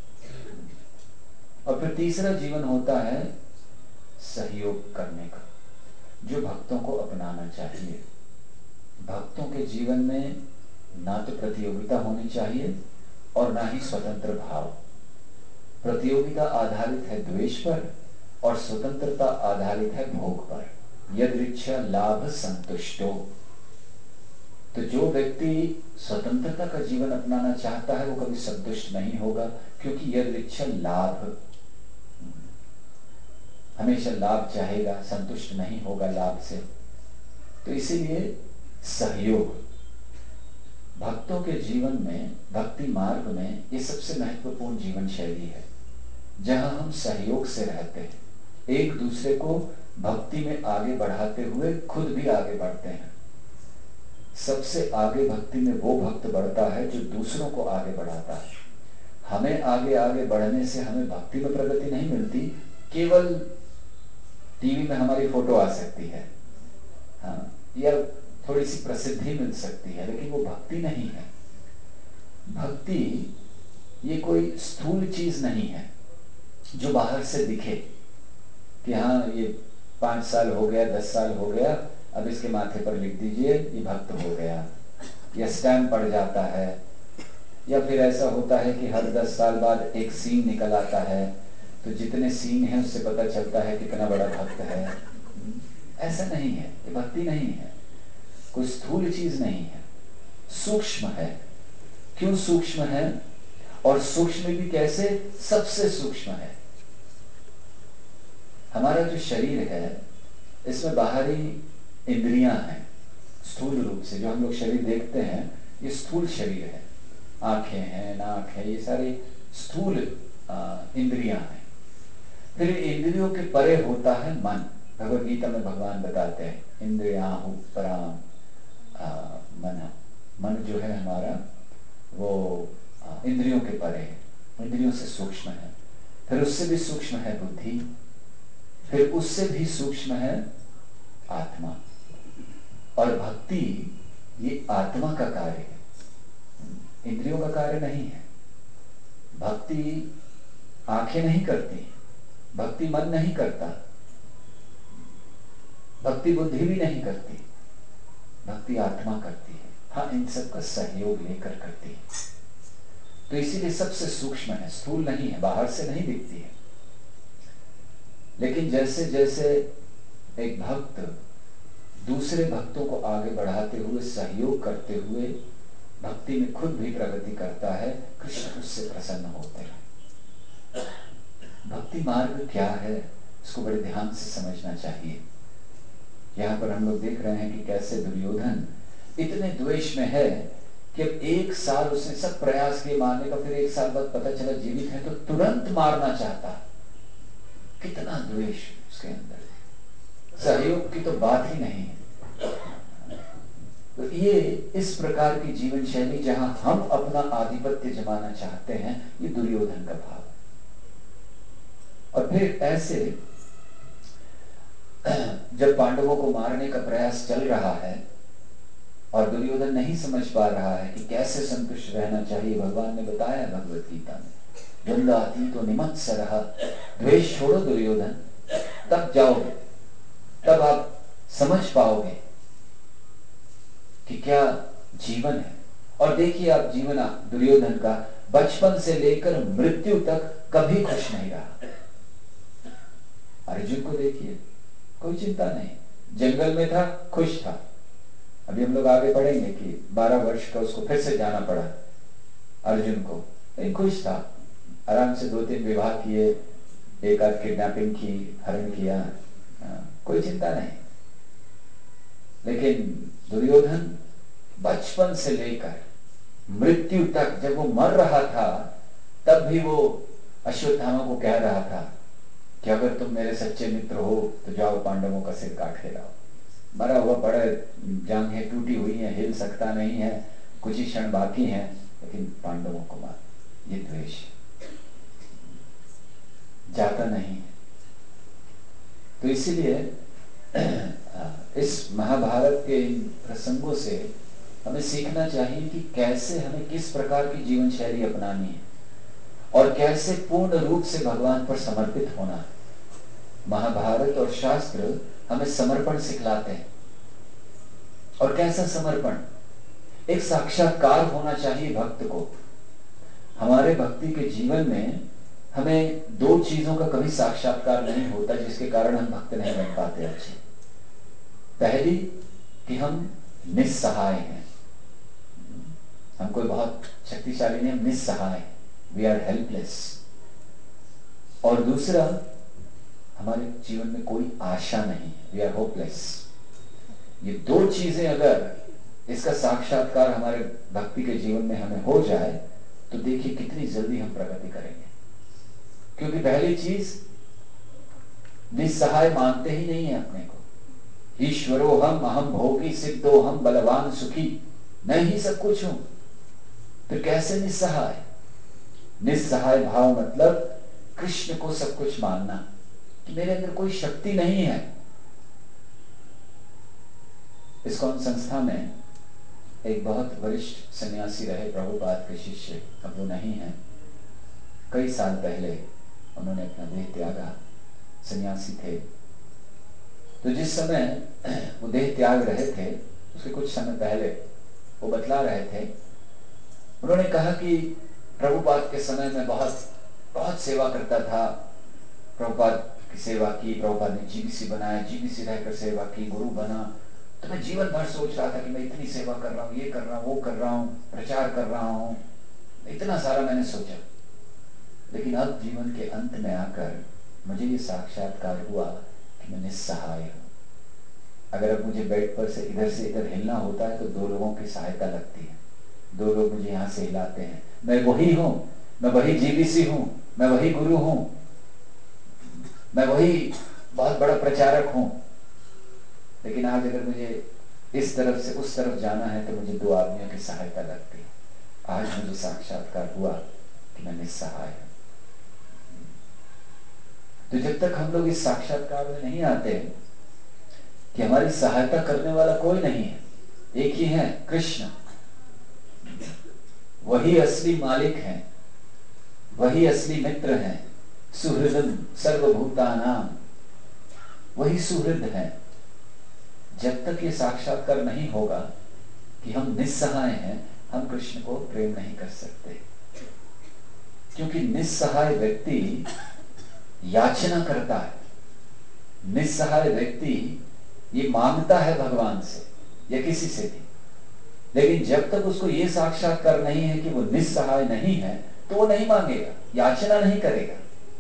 और फिर तीसरा जीवन होता है सहयोग करने का, जो भक्तों को अपनाना चाहिए। भक्तों के जीवन में ना तो प्रतियोगिता होनी चाहिए और ना ही स्वतंत्र भाव। प्रतियोगिता आधारित है द्वेष पर और स्वतंत्रता आधारित है भोग पर। यदृच्छा लाभ संतुष्टो। तो जो व्यक्ति स्वतंत्रता का जीवन अपनाना चाहता है वो कभी संतुष्ट नहीं होगा, क्योंकि यदृच्छा लाभ, हमेशा लाभ चाहेगा, संतुष्ट नहीं होगा लाभ से। तो इसीलिए सहयोग भक्तों के जीवन में, भक्ति मार्ग में ये सबसे महत्वपूर्ण जीवन शैली है, जहां हम सहयोग से रहते हैं, एक दूसरे को भक्ति में आगे बढ़ाते हुए खुद भी आगे बढ़ते हैं। सबसे आगे भक्ति में वो भक्त बढ़ता है जो दूसरों को आगे बढ़ाता है। हमें आगे आगे बढ़ने से हमें भक्ति में प्रगति नहीं मिलती, केवल टीवी में हमारी फोटो आ सकती है, हाँ, या थोड़ी सी प्रसिद्धि मिल सकती है, लेकिन वो भक्ति नहीं है। भक्ति ये कोई स्थूल चीज नहीं है जो बाहर से दिखे कि हाँ ये पांच साल हो गया, दस साल हो गया, अब इसके माथे पर लिख दीजिए ये भक्त हो गया, या स्टैम्प पड़ जाता है, या फिर ऐसा होता है कि हर दस साल बाद एक सीन निकल आता है, तो जितने सीन हैं उससे पता चलता है कितना बड़ा भक्त है। ऐसा नहीं है, ये भक्ति नहीं है, कोई स्थूल चीज नहीं है, सूक्ष्म है। क्यों सूक्ष्म है? और सूक्ष्म भी कैसे? सबसे सूक्ष्म है। हमारा जो शरीर है इसमें बाहरी इंद्रियां हैं, स्थूल रूप से जो हम लोग शरीर देखते हैं ये स्थूल शरीर है, आंखें हैं, नाक है, ये सारे स्थूल इंद्रियां हैं। फिर इंद्रियों के परे होता है मन। भगवद गीता में भगवान बताते हैं इंद्रियाहु पराम मन। मन जो है हमारा वो आ, इंद्रियों के परे है, इंद्रियों से सूक्ष्म है। फिर उससे भी सूक्ष्म है बुद्धि, फिर उससे भी सूक्ष्म है आत्मा। और भक्ति ये आत्मा का कार्य है, इंद्रियों का कार्य नहीं है। भक्ति आंखें नहीं करती, भक्ति मन नहीं करता, भक्ति बुद्धि भी नहीं करती, भक्ति आत्मा करती है। हाँ, इन सब का सहयोग लेकर करती है। तो इसीलिए सबसे सूक्ष्म है, स्थूल नहीं है, बाहर से नहीं दिखती है। लेकिन जैसे जैसे एक भक्त दूसरे भक्तों को आगे बढ़ाते हुए, सहयोग करते हुए भक्ति में खुद भी प्रगति करता है, कृष्ण उससे प्रसन्न होते हैं। भक्ति मार्ग क्या है, इसको बड़े ध्यान से समझना चाहिए। यहाँ पर हम लोग देख रहे हैं कि कैसे दुर्योधन इतने द्वेष में है कि अब एक साल उसने सब प्रयास किए मारने का, फिर एक साल बाद पता चला जीवित है तो तुरंत मारना चाहता। कितना द्वेष उसके अंदर, सहयोग की तो बात ही नहीं है। तो ये इस प्रकार की जीवन शैली जहां हम अपना आधिपत्य जमाना चाहते हैं, ये दुर्योधन का भाव। और फिर ऐसे जब पांडवों को मारने का प्रयास चल रहा है और दुर्योधन नहीं समझ पा रहा है कि कैसे संतुष्ट रहना चाहिए, भगवान ने बताया भगवत गीता में, द्वंद्वातीतो तो निमत्सरः, द्वेष छोड़ो दुर्योधन, तब जाओगे, तब आप समझ पाओगे कि क्या जीवन है। और देखिए आप जीवन दुर्योधन का बचपन से लेकर मृत्यु तक कभी खुश नहीं रहा। अर्जुन को देखिए, कोई चिंता नहीं, जंगल में था, खुश था। अभी हम लोग आगे पढ़ेंगे कि बारह वर्ष का उसको फिर से जाना पड़ा अर्जुन को, लेकिन खुश था, आराम से दो तीन विवाह किए, एक आध किडनैपिंग की, हरण किया, आ, कोई चिंता नहीं। लेकिन दुर्योधन बचपन से लेकर मृत्यु तक, जब वो मर रहा था तब भी वो अश्वत्थामा को कह रहा था कि अगर तुम मेरे सच्चे मित्र हो तो जाओ पांडवों का सिर काट के लाओ। मरा हुआ पड़ा, जांघें टूटी हुई हैं, हिल सकता नहीं है, कुछ ही क्षण बाकी हैं, लेकिन पांडवों को मार। ये द्वेष जाता नहीं है। तो इसीलिए इस महाभारत के इन प्रसंगों से हमें सीखना चाहिए कि कैसे हमें किस प्रकार की जीवन शैली अपनानी है और कैसे पूर्ण रूप से भगवान पर समर्पित होना है। महाभारत और शास्त्र हमें समर्पण सिखलाते हैं। और कैसा समर्पण? एक साक्षात्कार होना चाहिए भक्त को। हमारे भक्ति के जीवन में हमें दो चीजों का कभी साक्षात्कार नहीं होता जिसके कारण हम भक्त नहीं बन पाते अच्छे। पहली कि हम निस्सहाय हैं, हम कोई बहुत शक्तिशाली नहीं, हम निस्सहाय, वी आर हेल्पलेस। और दूसरा, हमारे जीवन में कोई आशा नहीं है, वी आर होपलेस। ये दो चीजें अगर इसका साक्षात्कार हमारे भक्ति के जीवन में हमें हो जाए तो देखिए कितनी जल्दी हम प्रगति करेंगे। क्योंकि पहली चीज, निस्सहाय मानते ही नहीं है अपने को। ईश्वरो हम अहम भोगी सिद्धो हम बलवान सुखी, मैं ही सब कुछ हूं। तो कैसे निस्सहाय? निस्सहाय भाव मतलब कृष्ण को सब कुछ मानना कि मेरे अंदर कोई शक्ति नहीं है। इस्कॉन संस्था में एक बहुत वरिष्ठ सन्यासी रहे, प्रभुपाद के शिष्य, अब वो नहीं है। कई साल पहले उन्होंने अपना देह त्यागा, सन्यासी थे। तो जिस समय वो देह त्याग रहे थे उसके कुछ समय पहले वो बतला रहे थे, उन्होंने कहा कि प्रभुपाद के समय में बहुत बहुत सेवा करता था, प्रभुपाद की सेवा की, प्रभुपाद ने जीबीसी बनाया, जीबीसी रहकर सेवा की, गुरु बना। तो मैं जीवन भर सोच रहा था कि मैं इतनी सेवा कर रहा हूँ, ये कर रहा हूँ, वो कर रहा हूँ, प्रचार कर रहा हूँ, इतना सारा मैंने सोचा। लेकिन अब जीवन के अंत में आकर मुझे ये साक्षात्कार हुआ कि मैं निस्सहाय हूँ। अगर अब मुझे बेड पर से इधर से इधर हिलना होता है तो दो लोगों की सहायता लगती है, दो लोग मुझे यहाँ से हिलाते हैं। मैं वही हूँ, मैं वही जीबीसी हूँ, मैं वही गुरु हूँ, मैं वही बहुत बड़ा प्रचारक हूँ। लेकिन आज अगर मुझे इस तरफ से उस तरफ जाना है तो मुझे दो आदमियों की सहायता लगती है। आज मुझे साक्षात्कार हुआ कि मैं निस्सहाय हूँ। तो जब तक हम लोग इस साक्षात्कार में नहीं आते कि हमारी सहायता करने वाला कोई नहीं है, एक ही है, कृष्ण, वही असली मालिक हैं, वही असली मित्र हैं, सुहृदम सर्वभूतानाम, वही सुहृद है। जब तक ये साक्षात्कार नहीं होगा कि हम निस्सहाय हैं, हम कृष्ण को प्रेम नहीं कर सकते। क्योंकि निस्सहाय व्यक्ति याचना करता है, निस्सहाय व्यक्ति ये मांगता है भगवान से या किसी से भी, लेकिन जब तक उसको ये साक्षात्कार नहीं है कि वो निस्सहाय नहीं है, तो वो नहीं मांगेगा, याचना नहीं करेगा।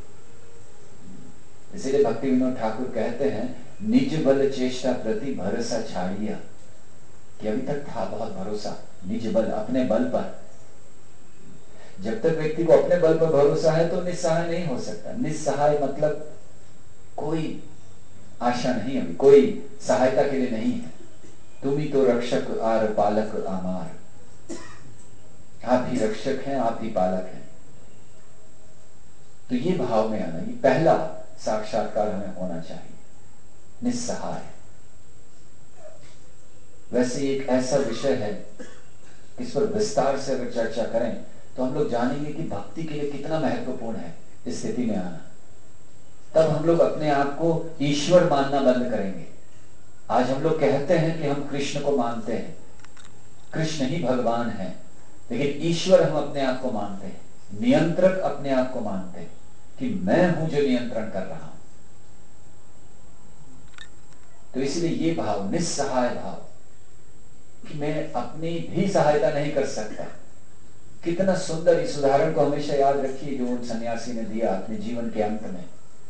इसीलिए भक्ति विनोद ठाकुर कहते हैं, निज बल चेष्टा प्रति भरोसा छाड़िया, कि अभी तक था बहुत भरोसा, निज बल, अपने बल पर। जब तक व्यक्ति को अपने बल पर भरोसा है तो निस्सहाय नहीं हो सकता। निस्सहाय मतलब कोई आशा नहीं, अभी कोई सहायता के लिए नहीं है। तुम ही तो रक्षक आर पालक आमार, आप ही रक्षक हैं, आप ही पालक हैं। तो ये भाव में आना, ये पहला साक्षात्कार हमें होना चाहिए, निस्सहाय। वैसे एक ऐसा विषय है इस पर विस्तार से अगर चर्चा करें तो हम लोग जानेंगे कि भक्ति के लिए कितना महत्वपूर्ण है इस स्थिति में आना। तब हम लोग अपने आप को ईश्वर मानना बंद करेंगे। आज हम लोग कहते हैं कि हम कृष्ण को मानते हैं, कृष्ण ही भगवान है, लेकिन ईश्वर हम अपने आप को मानते हैं, नियंत्रक अपने आप को मानते हैं कि मैं हूं जो नियंत्रण कर रहा हूं। तो इसलिए ये भाव, निस्सहाय भाव, कि मैं अपनी भी सहायता नहीं कर सकता। कितना सुंदर इस उदाहरण को हमेशा याद रखिए जो उन सन्यासी ने दिया अपने जीवन के अंत में।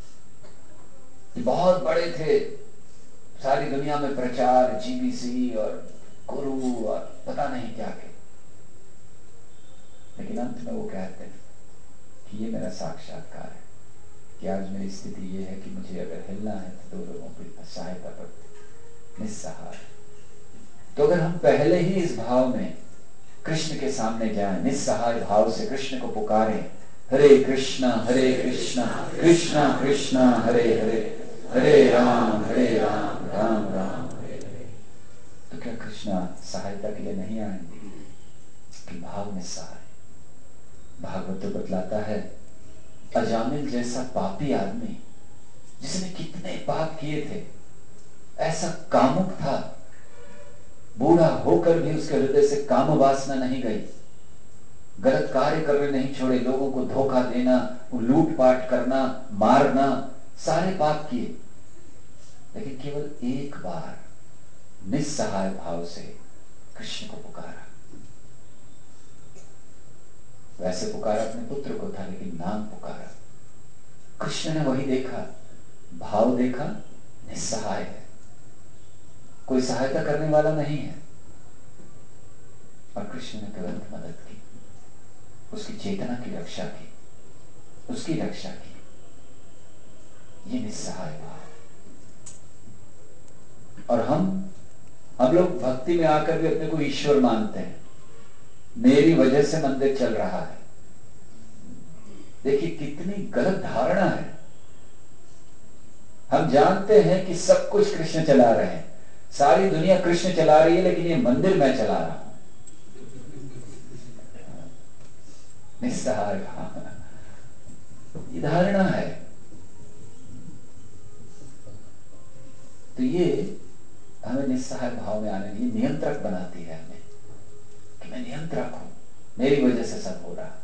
बहुत बड़े थे, सारी दुनिया में प्रचार, जीबीसी और गुरु और पता नहीं क्या के, लेकिन अंत में वो कहते हैं कि ये मेरा साक्षात्कार है कि आज मेरी स्थिति ये है कि मुझे अगर हिलना है तो दो लोगों की सहायता पर, निस्सहाय। तो अगर हम पहले ही इस भाव में कृष्ण के सामने जाएं, निस्सहाय भाव से कृष्ण को पुकारें, हरे कृष्णा हरे कृष्णा कृष्णा कृष्णा हरे हरे, हरे राम हरे राम राम राम हरे हरे, तो क्या कृष्णा सहायता के लिए नहीं आएंगे? कि भाव निस्सहाय। भागवत तो बतलाता है, अजामिल जैसा पापी आदमी जिसने कितने पाप किए थे, ऐसा कामुक था, बूढ़ा होकर भी उसके हृदय से काम वासना नहीं गई, गलत कार्य करने नहीं छोड़े, लोगों को धोखा देना, लूटपाट करना, मारना, सारे पाप किए, लेकिन केवल एक बार निस्सहाय भाव से कृष्ण को पुकारा। वैसे पुकारा अपने पुत्र को था, लेकिन नाम पुकारा। कृष्ण ने वही देखा, भाव देखा, निस्सहाय है, कोई सहायता करने वाला नहीं है, और कृष्ण ने तुरंत मदद की, उसकी चेतना की रक्षा की, उसकी रक्षा की। ये निस्सहाय भाव। और हम हम लोग भक्ति में आकर भी अपने को ईश्वर मानते हैं, मेरी वजह से मंदिर चल रहा है। देखिए कितनी गलत धारणा है। हम जानते हैं कि सब कुछ कृष्ण चला रहे हैं, सारी दुनिया कृष्ण चला रही है, लेकिन ये मंदिर मैं चला रहा हूं। निस्सहाय भाव, ये धारणा है। तो ये हमें निस्सहाय भाव में आने लिए नियंत्रक बनाती है हमें, कि मैं नियंत्रक हूं, मेरी वजह से सब हो रहा।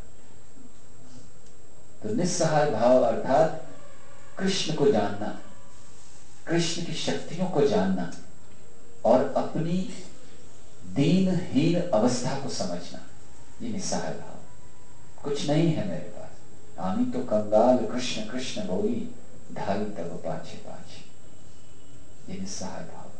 तो निस्सहाय भाव अर्थात कृष्ण को जानना, कृष्ण की शक्तियों को जानना और अपनी दीनहीन अवस्था को समझना, ये निस्सहाय भाव। कुछ नहीं है मेरे पास, आमी तो कंगाल कृष्ण कृष्ण बोली, ढाई तब पाछे पाछे, ये निस्सहाय भाव है।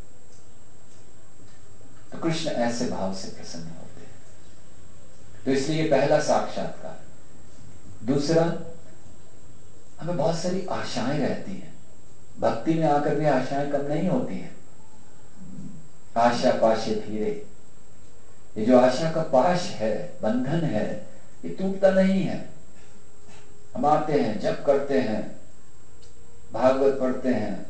तो कृष्ण ऐसे भाव से प्रसन्न होते हैं। तो इसलिए पहला साक्षात्कार। दूसरा, हमें बहुत सारी आशाएं रहती हैं, भक्ति में आकर भी आशाएं कम नहीं होती हैं। आशा पाशे फिरे, ये जो आशा का पाश है, बंधन है, ये टूटता नहीं है। हम आते हैं, जप करते हैं, भागवत पढ़ते हैं,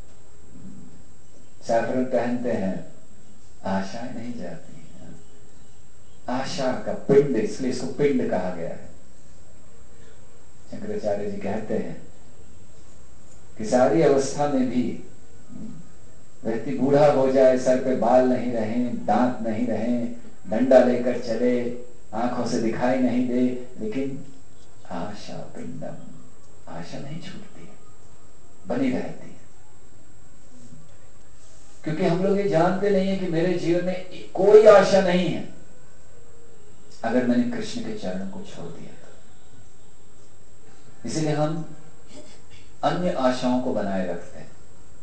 सैफरन पहनते हैं, आशाएं नहीं जाती हैं। आशा का पिंड, इसलिए इसको पिंड कहा गया है। शंकराचार्य जी कहते हैं कि सारी अवस्था में भी व्यक्ति बूढ़ा हो जाए, सर पे बाल नहीं रहे, दांत नहीं रहे, डंडा लेकर चले, आंखों से दिखाई नहीं दे, लेकिन आशा पिंडम, आशा नहीं छूटती, बनी रहती है। क्योंकि हम लोग ये जानते नहीं है कि मेरे जीवन में कोई आशा नहीं है अगर मैंने कृष्ण के चरणों को छोड़ दिया तो। इसीलिए हम अन्य आशाओं को बनाए रखते हैं।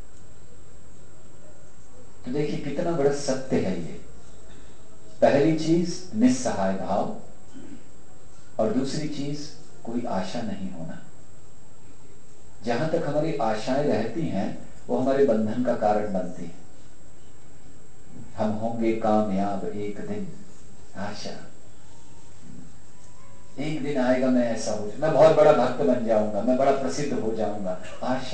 तो देखिए कितना बड़ा सत्य है ये। पहली चीज निस्सहाय भाव, और दूसरी चीज कोई आशा नहीं होना। जहां तक हमारी आशाएं रहती हैं वो हमारे बंधन का कारण बनती है। हम होंगे कामयाब एक दिन, आशा, एक दिन आएगा मैं ऐसा हो, मैं बहुत बड़ा भक्त बन जाऊंगा, मैं बड़ा प्रसिद्ध हो जाऊंगा, आशा।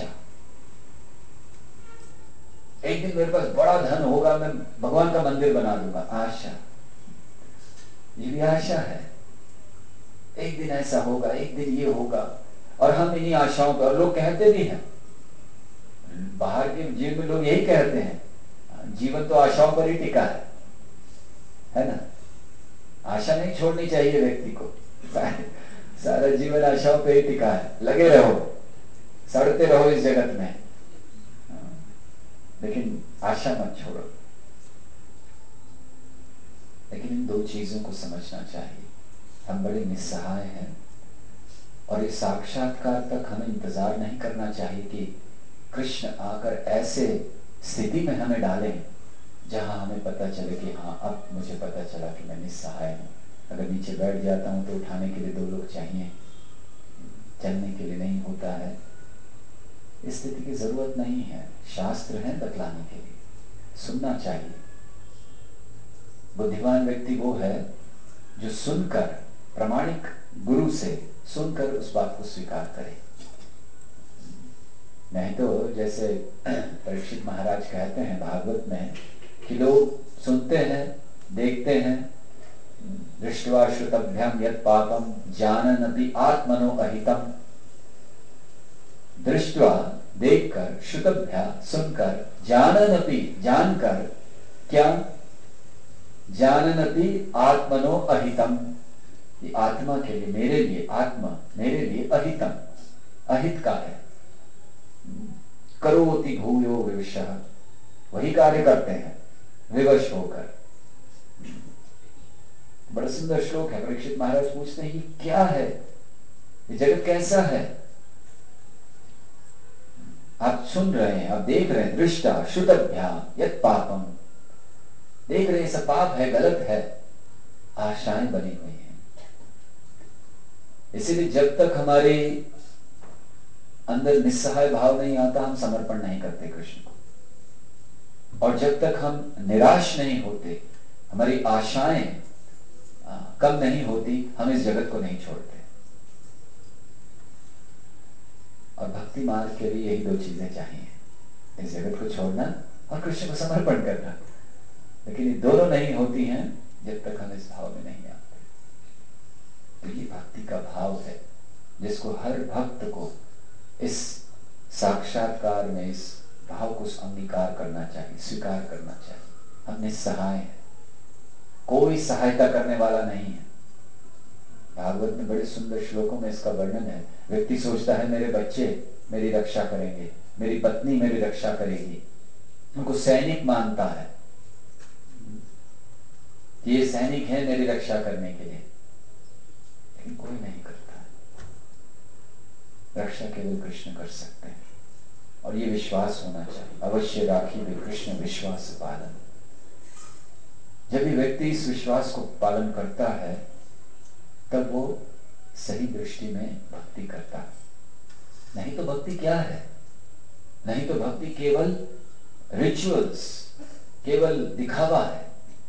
एक दिन मेरे पास बड़ा धन होगा, मैं भगवान का मंदिर बना दूंगा, आशा। ये भी आशा है, एक दिन ऐसा होगा, एक दिन ये होगा। और हम इन्हीं आशाओं पर, और लोग कहते भी हैं, बाहर के जीवन में लोग यही कहते हैं, जीवन तो आशाओं पर ही टिका है, है ना। आशा नहीं छोड़नी चाहिए व्यक्ति को, सारा जीवन आशाओं पे ही टिका है, लगे रहो, सड़ते रहो इस जगत में, लेकिन आशा मत छोड़ो। लेकिन इन दो चीजों को समझना चाहिए। हम बड़े निस्सहाय हैं, और इस साक्षात्कार तक हमें इंतजार नहीं करना चाहिए कि कृष्ण आकर ऐसे स्थिति में हमें डालें जहां हमें पता चले कि हाँ अब मुझे पता चला कि मैं निस्सहाय हूं। अगर नीचे बैठ जाता हूं तो उठाने के लिए दो लोग चाहिए, चलने के लिए नहीं होता है। इस स्थिति की जरूरत नहीं है, शास्त्र है बतलाने के लिए, सुनना चाहिए। बुद्धिमान व्यक्ति वो है जो सुनकर, प्रामाणिक गुरु से सुनकर उस बात को स्वीकार करे। नहीं तो जैसे परीक्षित महाराज कहते हैं भागवत में कि लोग सुनते हैं, देखते हैं, दृष्ट्वा श्रुतभ्याम यत् पापम जानन अपि आत्मनो अहितम। दृष्ट्वा देखकर, श्रुतभ्या सुनकर, जानन अपि जानकर, क्या जानन अपि आत्मनो अहितम, ये आत्मा के लिए, मेरे लिए, आत्मा मेरे लिए अहितम, अहित का है। करोति भूयो विवशः, वही कार्य करते हैं विवश होकर। बड़ा सुंदर श्लोक है। परीक्षित महाराज पूछते हैं ये क्या है, ये जगत कैसा है। आप सुन रहे हैं, आप देख रहे हैं, दृष्टा श्रुतभ्या यत् पापम, देख रहे हैं सब पाप है, गलत है, आशाएं बनी हुई हैं। इसीलिए जब तक हमारे अंदर निस्सहाय भाव नहीं आता, हम समर्पण नहीं करते कृष्ण को। और जब तक हम निराश नहीं होते, हमारी आशाएं आ, कम नहीं होती, हम इस जगत को नहीं छोड़ते। और भक्ति मार्ग के लिए यही दो चीजें चाहिए, इस जगत को छोड़ना और कृष्ण को समर्पण करना। लेकिन ये दोनों नहीं होती हैं जब तक हम इस भाव में नहीं आते। तो ये भक्ति का भाव है जिसको हर भक्त को इस साक्षात्कार में, इस भाव को अंगीकार करना चाहिए, स्वीकार करना चाहिए। हम निस्सहाय हैं, कोई सहायता करने वाला नहीं है। भागवत में बड़े सुंदर श्लोकों में इसका वर्णन है। व्यक्ति सोचता है मेरे बच्चे मेरी रक्षा करेंगे, मेरी पत्नी मेरी रक्षा करेगी, उनको सैनिक मानता है, ये सैनिक है मेरी रक्षा करने के लिए, लेकिन कोई नहीं करता। रक्षा केवल कृष्ण कर सकते हैं, और ये विश्वास होना चाहिए। अवश्य राखी वे कृष्ण विश्वास पालन। जब भी व्यक्ति इस विश्वास को पालन करता है तब वो सही दृष्टि में भक्ति करता है। नहीं तो भक्ति क्या है? नहीं तो भक्ति केवल रिचुअल्स, केवल दिखावा है।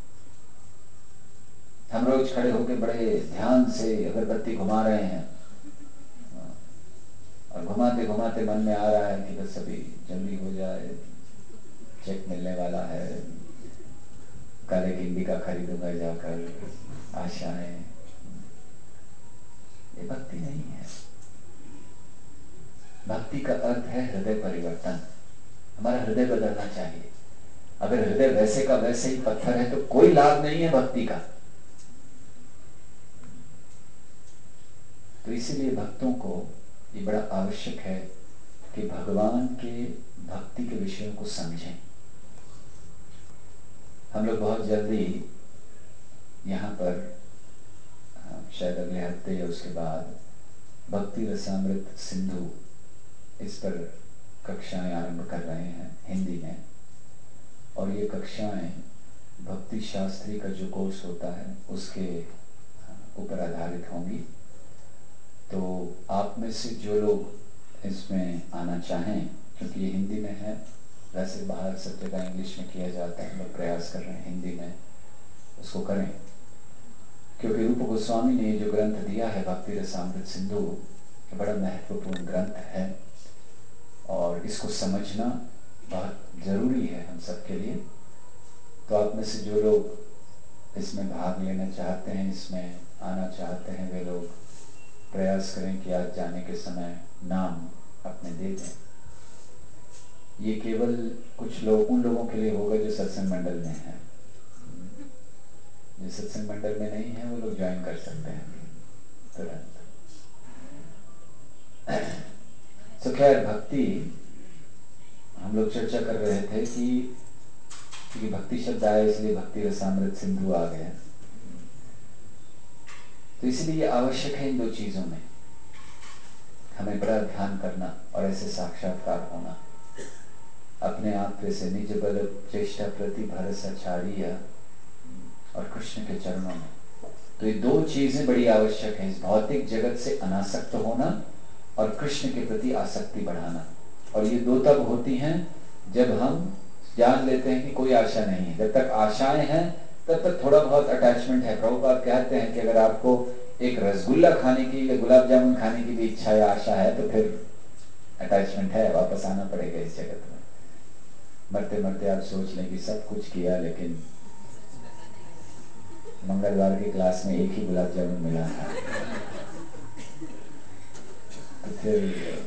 हम रोज खड़े होकर बड़े ध्यान से अगरबत्ती घुमा रहे हैं, और घुमाते घुमाते मन में आ रहा है कि बस अभी जल्दी हो जाए, चेक मिलने वाला है, काले की इंडिका खरीदूंगा जाकर, आशाएं। ये भक्ति नहीं है। भक्ति का अर्थ है हृदय परिवर्तन। हमारा हृदय बदलना चाहिए। अगर हृदय वैसे का वैसे ही पत्थर है तो कोई लाभ नहीं है भक्ति का। तो इसीलिए भक्तों को ये बड़ा आवश्यक है कि भगवान के भक्ति के विषयों को समझें। हम लोग बहुत जल्दी यहाँ पर शायद अगले हफ्ते या उसके बाद भक्ति रसामृत सिंधु इस पर कक्षाएं आरंभ कर रहे हैं हिंदी में। और ये कक्षाएं भक्ति शास्त्री का जो कोर्स होता है उसके ऊपर आधारित होंगी। तो आप में से जो लोग इसमें आना चाहें, क्योंकि ये हिंदी में है, वैसे बाहर सब जगह इंग्लिश में किया जाता है, लोग प्रयास कर रहे हैं हिंदी में उसको करें। क्योंकि रूप गोस्वामी ने जो ग्रंथ दिया है भक्ति रसामृत सिंधु, बड़ा महत्वपूर्ण ग्रंथ है और इसको समझना बहुत जरूरी है हम सब के लिए। तो आप में से जो लोग इसमें भाग लेना चाहते हैं, इसमें आना चाहते हैं, वे लोग प्रयास करें कि आज जाने के समय नाम अपने दे दें। ये केवल कुछ लोग उन लोगों के लिए होगा जो सत्संग मंडल में हैं। जो सत्संग मंडल में नहीं है वो लोग ज्वाइन कर सकते हैं तुरंत। तो खैर, भक्ति हम लोग चर्चा कर रहे थे कि क्योंकि भक्ति शब्द आया इसलिए भक्ति रसामृत सिंधु आ गया। तो इसलिए आवश्यक है इन दो चीजों में हमें बड़ा ध्यान करना और ऐसे साक्षात्कार होना। अपने आप पे से निज बल चेष्टा प्रति भरोसा छाड़िया और कृष्ण के चरणों में। तो ये दो चीजें बड़ी आवश्यक है, इस भौतिक जगत से अनासक्त होना और कृष्ण के प्रति आसक्ति बढ़ाना। और ये दो तब होती हैं जब हम जान लेते हैं कि कोई आशा नहीं है। जब तक आशाएं हैं तब तक थोड़ा बहुत अटैचमेंट है। प्रभुपाद कहते हैं कि अगर आपको एक रसगुल्ला खाने की या गुलाब जामुन खाने की भी इच्छा या आशा है तो फिर अटैचमेंट है, वापस आना पड़ेगा इस जगत में। मरते मरते आप सोच लें कि सब कुछ किया लेकिन मंगलवार की क्लास में एक ही गुलाब जामुन मिला था, तो फिर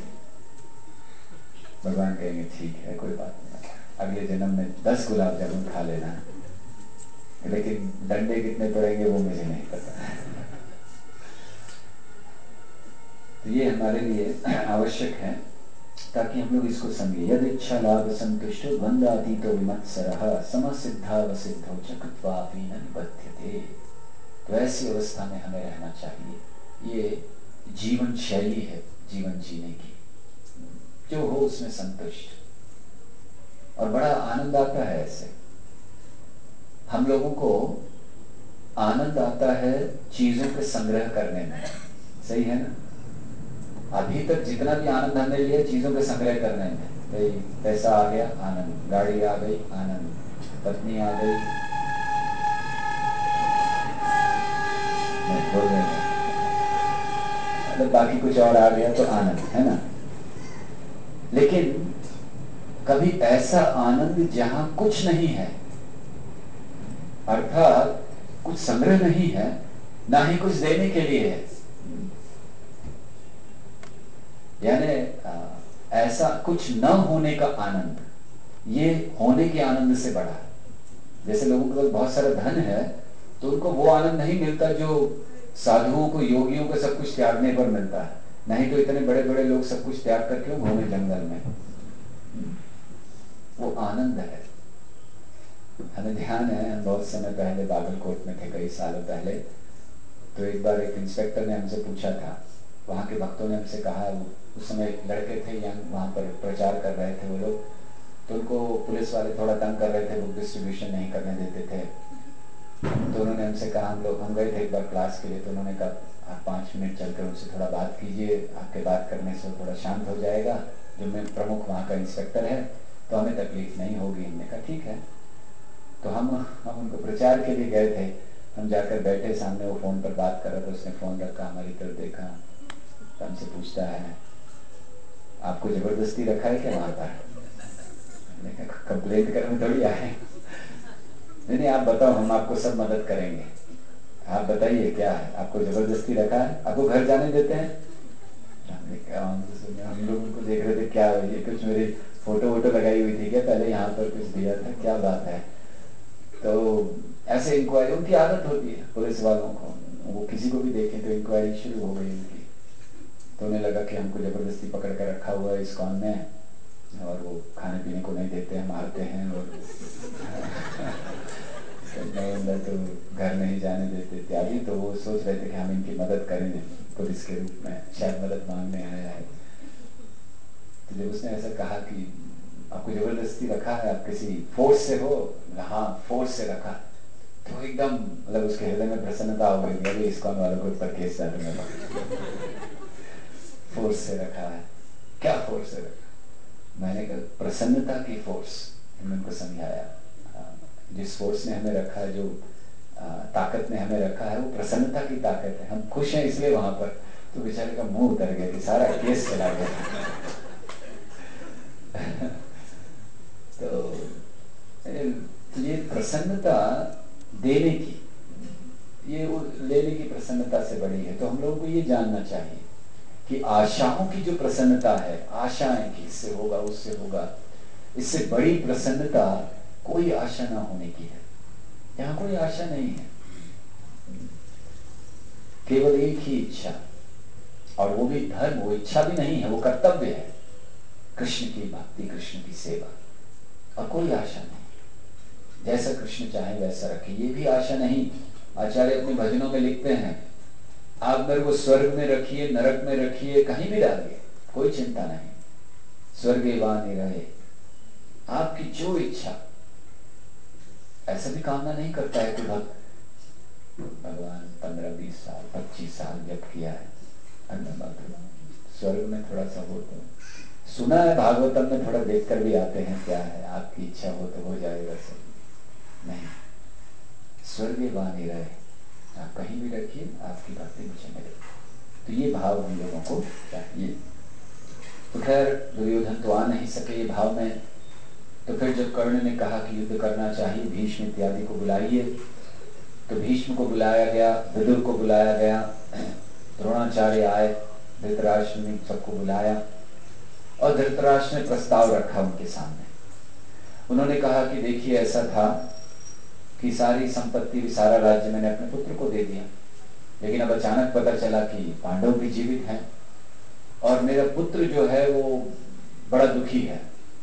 भगवान कहेंगे ठीक है कोई बात नहीं, अगले जन्म में दस गुलाब जामुन खा लेना, लेकिन डंडे कितने पड़ेंगे वो मुझे नहीं पता। तो ये हमारे लिए आवश्यक है ताकि हम लोग इसको समझे। यद इच्छा लाभ संतुष्ट वंदातीतो विमत्सरः समसिद्धावसिद्धो च कृत्वापि न निबध्यते। तो ऐसी अवस्था में हमें रहना चाहिए। ये जीवन शैली है जीवन जीने की, जो हो उसमें संतुष्ट। और बड़ा आनंद आता है ऐसे। हम लोगों को आनंद आता है चीजों के संग्रह करने में, सही है ना। अभी तक जितना भी आनंद हमने लिया चीजों के संग्रह करने में, भाई पैसा आ गया आनंद, गाड़ी आ गई आनंद, पत्नी आ गई, नहीं बोल रहे मतलब बाकी कुछ और आ गया तो आनंद है ना। लेकिन कभी ऐसा आनंद जहां कुछ नहीं है, अर्थात कुछ संग्रह नहीं है, ना ही कुछ देने के लिए है, यानी ऐसा कुछ न होने का आनंद, ये होने के आनंद से बड़ा है। जैसे लोगों के पास बहुत सारा धन है तो उनको वो आनंद नहीं मिलता जो साधुओं को, योगियों को सब कुछ त्यागने पर मिलता है। नहीं तो इतने बड़े बड़े लोग सब कुछ त्याग कर क्यों घूमे जंगल में। वो आनंद है। हमें ध्यान है, हम बहुत समय पहले बागलकोट में थे, कई सालों पहले, तो एक बार एक इंस्पेक्टर ने हमसे पूछा था, वहां के भक्तों ने हमसे कहा, उस समय लड़के थे यंग, वहां पर प्रचार कर रहे थे वो लोग, तो उनको पुलिस वाले थोड़ा तंग कर रहे थे, बुक डिस्ट्रीब्यूशन नहीं करने देते थे। तो उन्होंने हमसे कहा, हम लोग हम गए थे एक बार क्लास के लिए, तो उन्होंने कहा आप पाँच मिनट चलकर उनसे थोड़ा बात कीजिए, आपके बात करने से थोड़ा शांत हो जाएगा, जो मैं प्रमुख वहाँ का इंस्पेक्टर है, तो हमें तकलीफ नहीं होगी। हमने कहा ठीक है। तो हम हम उनको प्रचार के लिए गए थे। हम जाकर बैठे, सामने वो फोन पर बात कर रहा था, उसने फोन रखा, हमारी तरफ देखा, तो हमसे पूछता है आपको जबरदस्ती रखा है क्या वहां पर? हमने कहा कंप्लेंट करने थोड़ी आए। नहीं नहीं आप बताओ, हम आपको सब मदद करेंगे, आप बताइए क्या है, आपको जबरदस्ती रखा है, आपको घर जाने देते हैं? हमने क्या हम तो सुने, हम लोग उनको देख रहे थे क्या ये कुछ मेरी फोटो वोटो लगाई हुई थी क्या पहले यहाँ पर कुछ दिया था, क्या बात है। तो ऐसे इंक्वायरी, उनकी आदत होती है पुलिस वालों को, वो किसी को भी देखें तो इंक्वायरी शुरू हो गई उनकी। तो उन्हें लगा कि हमको जबरदस्ती पकड़ कर रखा हुआ है इस्कॉन में और वो खाने पीने को नहीं देते हैं, मारते हैं और नहीं अंदर तो घर नहीं जाने देते इत्यादि। तो वो सोच रहे थे कि हम इनकी मदद करें पुलिस के रूप में, शायद मदद मांगने आया है। तो जब उसने ऐसा कहा कि आपको जबरदस्ती रखा है, आप किसी फोर्स से हो, हाँ फोर्स से रखा, तो एकदम मतलब उसके हृदय में प्रसन्नता हो गई, अभी इस्कॉन वालों को ऊपर केस डालूंगा। फोर्स से रखा है, क्या फोर्स से रखा? मैंने कहा प्रसन्नता की फोर्स, मैंने उनको समझाया। जिस फोर्स ने हमें रखा है, जो ताकत ने हमें रखा है, वो प्रसन्नता की ताकत है, हम खुश हैं इसलिए वहां पर। तो बेचारे का मुंह उतर गया कि सारा केस चला गया। तो ये प्रसन्नता देने की, ये लेने की प्रसन्नता से बड़ी है। तो हम लोगों को ये जानना चाहिए कि आशाओं की जो प्रसन्नता है, आशाएं कि इससे होगा उससे होगा, इससे बड़ी प्रसन्नता कोई आशा ना होने की है। यहाँ कोई आशा नहीं है, केवल एक ही इच्छा, और वो भी धर्म, वो इच्छा भी नहीं है, वो कर्तव्य है, कृष्ण की भक्ति, कृष्ण की सेवा, और कोई आशा नहीं। जैसा कृष्ण चाहे वैसा रखे, ये भी आशा नहीं। आचार्य अपने भजनों में लिखते हैं, आप मेरे को स्वर्ग में रखिए, नरक में रखिए, कहीं भी डालिए, कोई चिंता नहीं, स्वर्गे वाणी रहे, आपकी जो इच्छा। ऐसा भी कामना नहीं करता है कि भक्त भगवान पंद्रह बीस साल पच्चीस साल जब किया है, स्वर्ग में थोड़ा सा हो तो, सुना है भागवतम में थोड़ा देख कर भी आते हैं, क्या है आपकी इच्छा हो तो हो जाएगा सब। नहीं, स्वर्गे वाणी रहे, आप कहीं भी रखिए, आपकी भक्ति मुझे मिले। तो ये भाव हम लोगों को चाहिए। तो खैर दुर्योधन तो आ नहीं सके ये भाव में। तो फिर जब कर्ण ने कहा कि युद्ध करना चाहिए, भीष्म इत्यादि को बुलाइए, तो भीष्म को बुलाया गया, विदुर को बुलाया गया, द्रोणाचार्य आए, धृतराष्ट्र ने सबको बुलाया, और धृतराष्ट्र ने प्रस्ताव रखा उनके सामने। उन्होंने कहा कि देखिए ऐसा था कि सारी संपत्ति, सारा राज्य मैंने अपने पुत्र को दे दिया, लेकिन अब अचानक पता चला कि पांडव भी जीवित हैं और मेरा पुत्र जो है वो बड़ा दुखी है।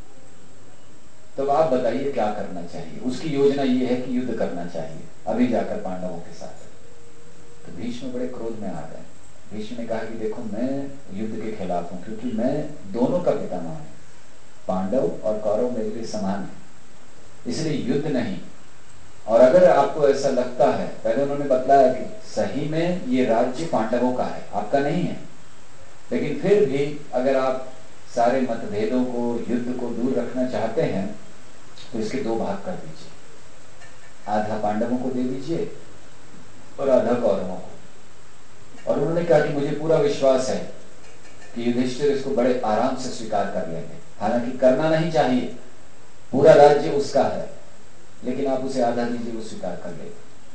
तो आप बताइए क्या करना चाहिए। उसकी योजना ये है कि युद्ध करना चाहिए अभी जाकर पांडवों के साथ। तो भीष्म बड़े क्रोध में आ गए। भीष्म ने कहा कि देखो मैं युद्ध के खिलाफ हूं, क्योंकि मैं दोनों का पितामह हूं, पांडव और कौरव मेरे लिए समान है, इसलिए युद्ध नहीं। और अगर आपको ऐसा लगता है, पहले उन्होंने बतलाया कि सही में ये राज्य पांडवों का है, आपका नहीं है, लेकिन फिर भी अगर आप सारे मतभेदों को, युद्ध को दूर रखना चाहते हैं तो इसके दो भाग कर दीजिए, आधा पांडवों को दे दीजिए और आधा कौरवों को। और उन्होंने कहा कि मुझे पूरा विश्वास है कि युधिष्ठिर इसको बड़े आराम से स्वीकार कर लेंगे, हालांकि करना नहीं चाहिए, पूरा राज्य उसका है, लेकिन आप उसे आधा दीजिए, वो स्वीकार कर लेगा।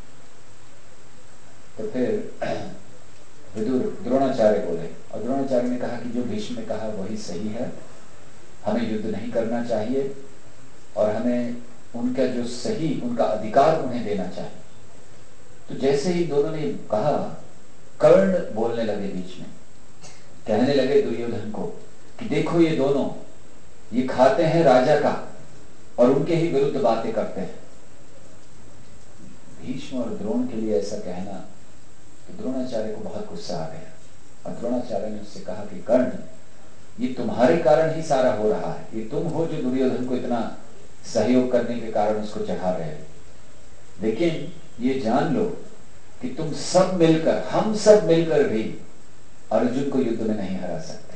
तो फिर विदुर द्रोणाचार्य बोले, और द्रोणाचार्य ने कहा कि जो भीष्म ने कहा वही सही है, हमें युद्ध नहीं करना चाहिए और हमें उनका जो सही, उनका अधिकार उन्हें देना चाहिए। तो जैसे ही दोनों ने कहा, कर्ण बोलने लगे बीच में, कहने लगे दुर्योधन को कि देखो ये दोनों, ये खाते हैं राजा का और उनके ही विरुद्ध बातें करते हैं। भीष्म और द्रोण के लिए ऐसा कहना, तो द्रोणाचार्य को बहुत गुस्सा आ गया और द्रोणाचार्य ने उससे कहा कि कर्ण, ये तुम्हारे कारण ही सारा हो रहा है, ये तुम हो जो दुर्योधन को इतना सहयोग करने के कारण उसको चढ़ा रहे हो, लेकिन ये जान लो कि तुम सब मिलकर, हम सब मिलकर भी अर्जुन को युद्ध में नहीं हरा सकते।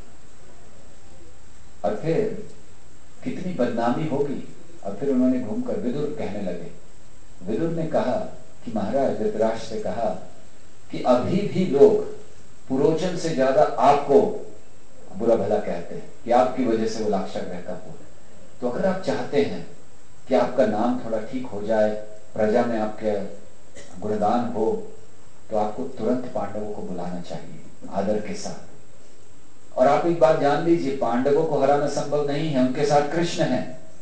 और फिर कितनी बदनामी होगी। और फिर उन्होंने घूमकर विदुर कहने लगे, विदुर ने कहा कि महाराज, धृतराष्ट्र से कहा कि अभी भी लोग पुरोचन से ज्यादा आपको बुरा भला कहते हैं कि आपकी वजह से वो लाक्षर रहता हो। तो अगर आप चाहते हैं कि आपका नाम थोड़ा ठीक हो जाए, प्रजा में आपके गुणगान हो, तो आपको तुरंत पांडवों को बुलाना चाहिए आदर के साथ और आप एक बात जान लीजिए, पांडवों को हराना संभव नहीं है, उनके साथ कृष्ण है।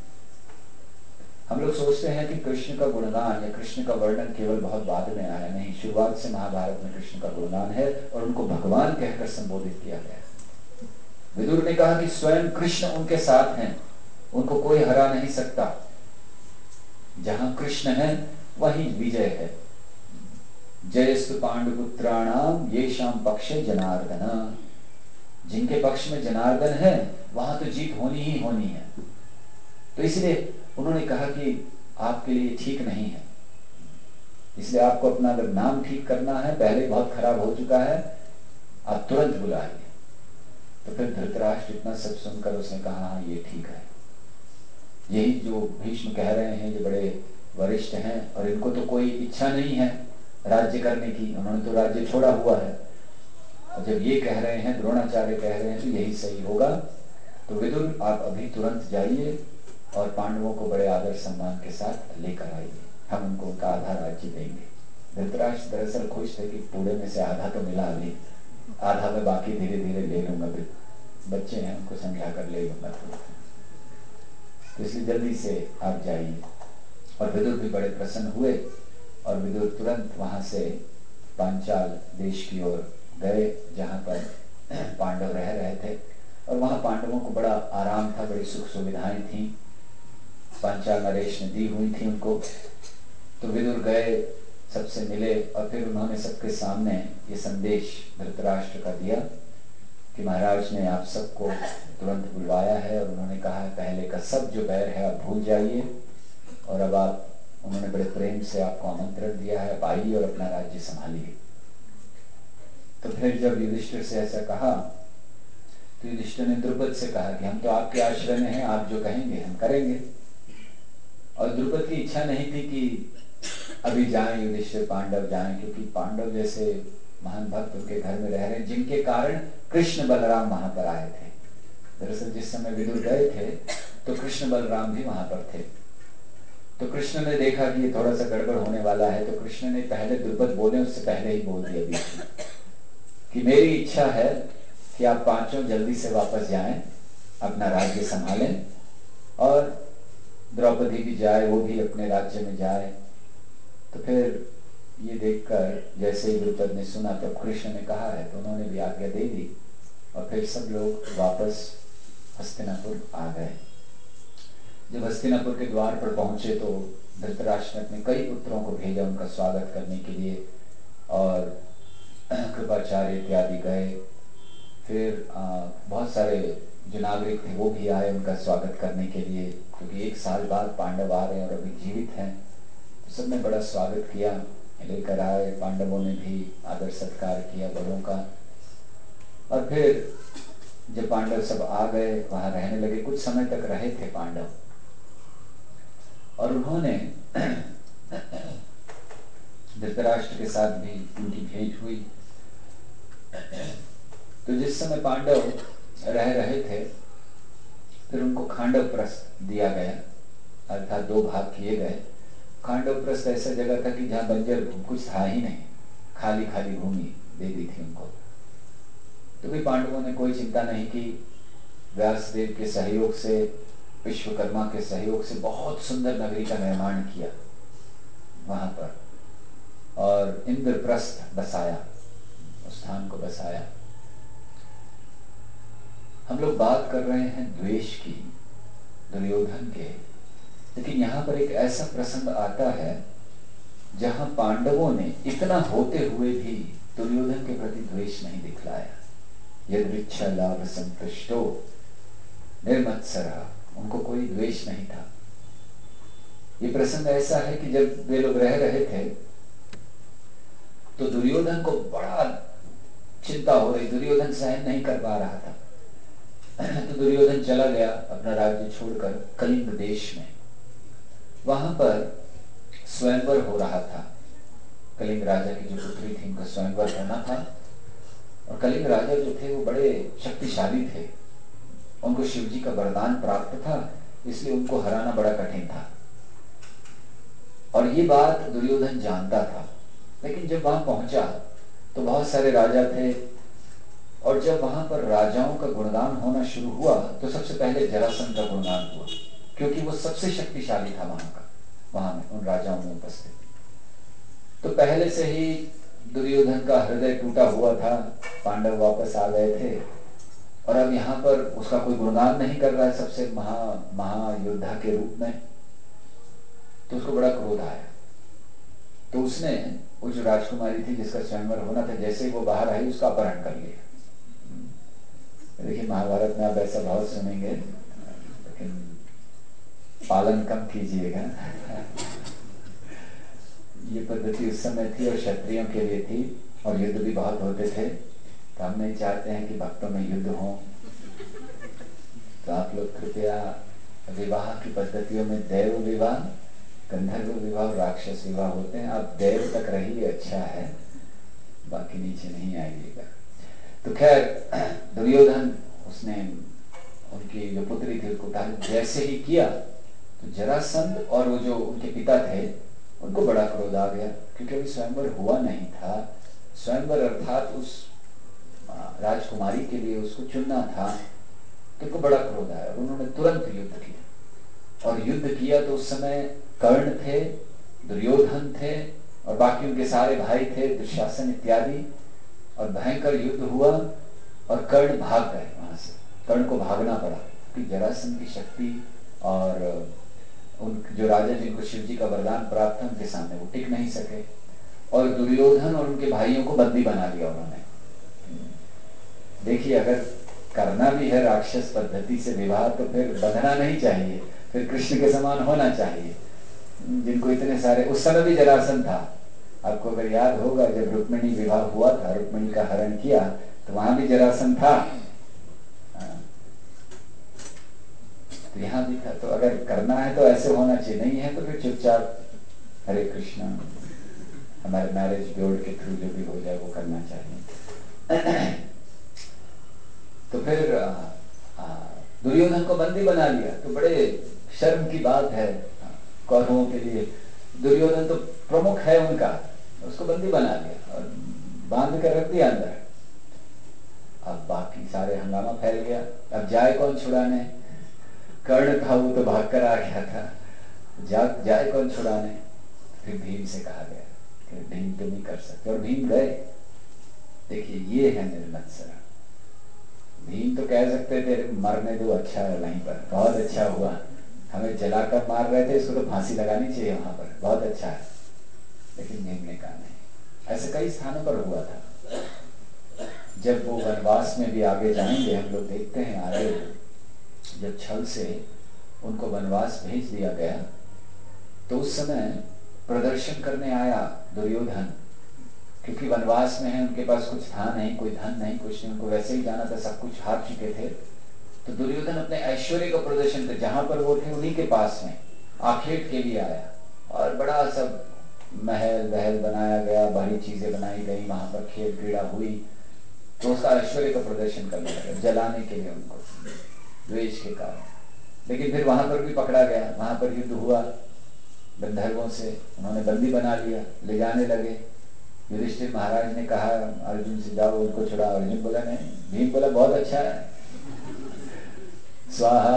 हम लोग सोचते हैं कि कृष्ण का गुणगान या कृष्ण का वर्णन केवल बहुत बाद में आया, नहीं, शुरुआत से महाभारत में कृष्ण का गुणगान है और उनको भगवान कहकर संबोधित किया गया। विदुर ने कहा कि स्वयं कृष्ण उनके साथ हैं, उनको कोई हरा नहीं सकता। जहां कृष्ण है वहीं विजय है। जयस्तु पांडुपुत्राणाम येषां पक्षे जनार्दन। जिनके पक्ष में जनार्दन है वहां तो जीत होनी ही होनी है। तो इसलिए उन्होंने कहा कि आपके लिए ठीक नहीं है, इसलिए आपको अपना अगर नाम ठीक करना है, पहले बहुत खराब हो चुका है, आप तुरंत बुलाइए। तो फिर धृतराष्ट्र इतना सब सुनकर उसने कहा हाँ ये ठीक है। यही जो भीष्म कह रहे हैं, जो बड़े वरिष्ठ हैं और इनको तो कोई इच्छा नहीं है राज्य करने की, उन्होंने तो राज्य छोड़ा हुआ है, और जब ये कह रहे हैं, द्रोणाचार्य कह रहे हैं, तो यही सही होगा। तो विदुर आप अभी तुरंत जाइए और पांडवों को बड़े आदर सम्मान के साथ लेकर आइए, हम उनको उनका आधा राज्य देंगे। धृतराष्ट्र दरअसल खुश थे कि पूरे में से आधा तो मिला, अभी आधा में बाकी धीरे धीरे ले लूंगा, बच्चे हैं उनको समझा कर ले लूंगा। तो इसलिए जल्दी से आप जाइए। और विदुर भी बड़े प्रसन्न हुए और विदुर तुरंत वहां से पांचाल देश की ओर गए, जहां पर पांडव रह रहे थे। और वहां पांडवों को बड़ा आराम था, बड़ी सुख सुविधाएं थी, पांचाल नरेश ने दी हुई थी उनको। तो विदुर गए, सबसे मिले और फिर उन्होंने सबके सामने ये संदेश धृतराष्ट्र का दिया कि महाराज ने आप सबको तुरंत बुलवाया है और उन्होंने कहा है पहले का सब जो बैर है आप भूल जाइए, और अब आप, उन्होंने बड़े प्रेम से आपको आमंत्रण दिया है, आप आइए और अपना राज्य संभालिए। तो फिर जब युधिष्ठिर से ऐसा कहा तो युधिष्ठिर ने द्रुपद से कहा कि हम तो आपके आश्रय में हैं, आप जो कहेंगे हम करेंगे। और द्रुपद की इच्छा नहीं थी कि अभी जाएं युधिष्ठिर, पांडव जाएं, क्योंकि पांडव जैसे महान भक्त उनके घर में रह रहे हैं, जिनके कारण कृष्ण बलराम वहां पर आए थे। दरअसल जिस समय विदुर गए थे तो कृष्ण बलराम भी वहां पर थे। तो कृष्ण ने देखा कि ये थोड़ा सा गड़बड़ होने वाला है, तो कृष्ण ने पहले द्रुपद बोले उससे पहले ही बोल दिया बीच में कि मेरी इच्छा है कि आप पांचों जल्दी से वापस जाएं, अपना राज्य संभालें, और द्रौपदी भी जाए, वो भी अपने राज्य में जाए। तो फिर ये देखकर जैसे ही द्रुपद ने सुना तो कृष्ण ने कहा है, तो उन्होंने भी आज्ञा दे दी और फिर सब लोग वापस हस्तिनापुर आ गए। जब हस्तिनापुर के द्वार पर पहुंचे तो धृतराष्ट्र ने अपने कई पुत्रों को भेजा उनका स्वागत करने के लिए, और कृपाचार्य इत्यादि गए। फिर आ, बहुत सारे जो नागरिक थे वो भी आए उनका स्वागत करने के लिए, क्योंकि एक साल बाद पांडव आ रहे हैं और अभी जीवित हैं। तो सबने बड़ा स्वागत किया, लेकर आए, पांडवों ने भी आदर सत्कार किया बड़ों का। और फिर जब पांडव सब आ गए, वहां रहने लगे, कुछ समय तक रहे थे पांडव, और उन्होंने धृतराष्ट्र के साथ भी उनकी भेंट हुई। तो जिस समय पांडव रह रहे थे फिर उनको खांडव प्रस्थ दिया गया, अर्थात दो भाग किए गए। खांडव प्रस्थ ऐसा जगह था कि जहाँ बंजर कुछ था ही नहीं, खाली खाली भूमि दे दी थी उनको। तो भी पांडवों ने कोई चिंता नहीं की, व्यासदेव के सहयोग से, विश्वकर्मा के सहयोग से बहुत सुंदर नगरी का निर्माण किया वहां पर, और इंद्रप्रस्थ बसाया, उस स्थान को बसाया। हम लोग बात कर रहे हैं द्वेष की, दुर्योधन के, लेकिन यहाँ पर एक ऐसा प्रसंग आता है जहां पांडवों ने इतना होते हुए भी दुर्योधन के प्रति द्वेष नहीं दिखलाया। यदृच्छा लाभ संतुष्टो निर्मत्सरः, उनको कोई द्वेष नहीं था। ये प्रसंग ऐसा है कि जब वे लोग रह रहे थे तो दुर्योधन को बड़ा चिंता हो रही, दुर्योधन सहन नहीं कर पा रहा था। तो दुर्योधन चला गया अपना राज्य छोड़कर कलिंग देश में। वहां पर स्वयंवर हो रहा था, कलिंग राजा की जो पुत्री थी उनका स्वयंवर होना था, और कलिंग राजा जो थे वो बड़े शक्तिशाली थे, उनको शिव जी का वरदान प्राप्त था, इसलिए उनको हराना बड़ा कठिन था। और ये बात दुर्योधन जानता था, लेकिन जब वहां पहुंचा तो बहुत सारे राजा थे और जब वहां पर राजाओं का गुणगान होना शुरू हुआ तो सबसे पहले जरासंध का गुणगान हुआ, क्योंकि वो सबसे शक्तिशाली था वहां का, वहां में उन राजाओं में उपस्थित। तो पहले से ही दुर्योधन का हृदय टूटा हुआ था, पांडव वापस आ गए थे और अब यहाँ पर उसका कोई गुणगान नहीं कर रहा है सबसे महा महायोद्धा के रूप में। तो उसको बड़ा क्रोध आया। तो उसने वो जो राजकुमारी थी जिसका स्वयंवर होना था, जैसे ही वो बाहर आई उसका अपहरण कर लिया। देखिए महाभारत में आप ऐसा भाव सुनेंगे, लेकिन पालन कम कीजिएगा। ये पद्धति उस समय थी और क्षत्रियों के लिए थी और युद्ध भी बहुत होते थे। तो हम नहीं चाहते हैं कि भक्तों में युद्ध हो। तो आप लोग कृपया विवाह की पद्धतियों में दैव विवाह, गंधर्व विवाह और राक्षस विवाह होते हैं, आप दैव तक रहिए, अच्छा है, बाकी नीचे नहीं आइएगा। तो खैर दुर्योधन उसने उनकी जो पुत्री थी उसको जैसे ही किया तो जरासंध और वो जो उनके पिता थे उनको बड़ा क्रोध आ गया, क्योंकि अभी स्वयंवर हुआ नहीं था। स्वयंवर अर्थात उस राजकुमारी के लिए उसको चुनना था। तो उनको बड़ा क्रोध आया और उन्होंने तुरंत युद्ध किया। और युद्ध किया तो उस समय कर्ण थे, दुर्योधन थे और बाकी उनके सारे भाई थे, दुशासन इत्यादि, और भयंकर युद्ध हुआ और कर्ण भाग गए वहां से। कर्ण को भागना पड़ा क्योंकि जरासंध की शक्ति और उन जो राजा जिनको शिव जी का वरदान प्राप्त था उनके सामने वो टिक नहीं सके। और दुर्योधन और उनके भाइयों को बंदी बना लिया उन्होंने। देखिए अगर करना भी है राक्षस पद्धति से विवाह तो फिर बंधना नहीं चाहिए, फिर कृष्ण के समान होना चाहिए, जिनको इतने सारे। उस समय भी जरासंध था, आपको अगर याद होगा जब रुक्मिणी विवाह हुआ था, रुक्मिणी का हरण किया तो वहां भी जरासंध था। तो यहाँ भी था। तो अगर करना है तो ऐसे होना चाहिए, नहीं है तो फिर चुपचाप हरे कृष्णा, हमारे मैरिज ब्यूरो के थ्रू जो भी हो जाए वो करना चाहिए। तो फिर दुर्योधन को बंदी बना लिया। तो बड़े शर्म की बात है कौरवों के लिए, दुर्योधन तो प्रमुख है उनका, उसको बंदी बना लिया और बांध कर रख दिया अंदर। अब बाकी सारे हंगामा फैल गया। अब जाए कौन छुड़ाने? कर्ण था वो तो भाग कर आ गया था, जा, जाए कौन छुड़ाने? फिर भीम से कहा गया कि भीम तुम ही कर सकते, और भीम गए। देखिए ये है निर्मत्सरा। भीम तो कह सकते थे मरने दो, अच्छा है वहीं पर, बहुत अच्छा हुआ, हमें जलाकर मार रहे थे, इसको तो फांसी लगानी चाहिए वहां पर, बहुत अच्छा है। लेकिन भीम ने कहा नहीं। ऐसे कई स्थानों पर हुआ था। जब वो वनवास में भी आगे जाएंगे, हम लोग देखते हैं आगे, जब छल से उनको वनवास भेज दिया गया तो उस समय प्रदर्शन करने आया दुर्योधन, क्योंकि वनवास में है, उनके पास कुछ था नहीं, कोई धन नहीं, कुछ नहीं, उनको वैसे ही जाना था, सब कुछ हार चुके थे। तो दुर्योधन अपने ऐश्वर्य का प्रदर्शन कर, जहां पर वो थे उन्हीं के पास में आखेट के लिए आया और बड़ा सब महल वहल बनाया गया, भारी चीजें बनाई गई, वहां पर खेल क्रीड़ा हुई। तो उसका ऐश्वर्य का प्रदर्शन करने लगा, जलाने के लिए उनको, द्वेष के कारण। लेकिन फिर वहां पर भी पकड़ा गया, वहां पर युद्ध हुआ गंधर्वों से, उन्होंने बंदी बना लिया, ले जाने लगे। युधिष्ठिर महाराज ने कहा अर्जुन से जाओ उनको छुड़ा, अर्जुन बोला नहीं, भीम बोला बहुत अच्छा है, स्वाहा।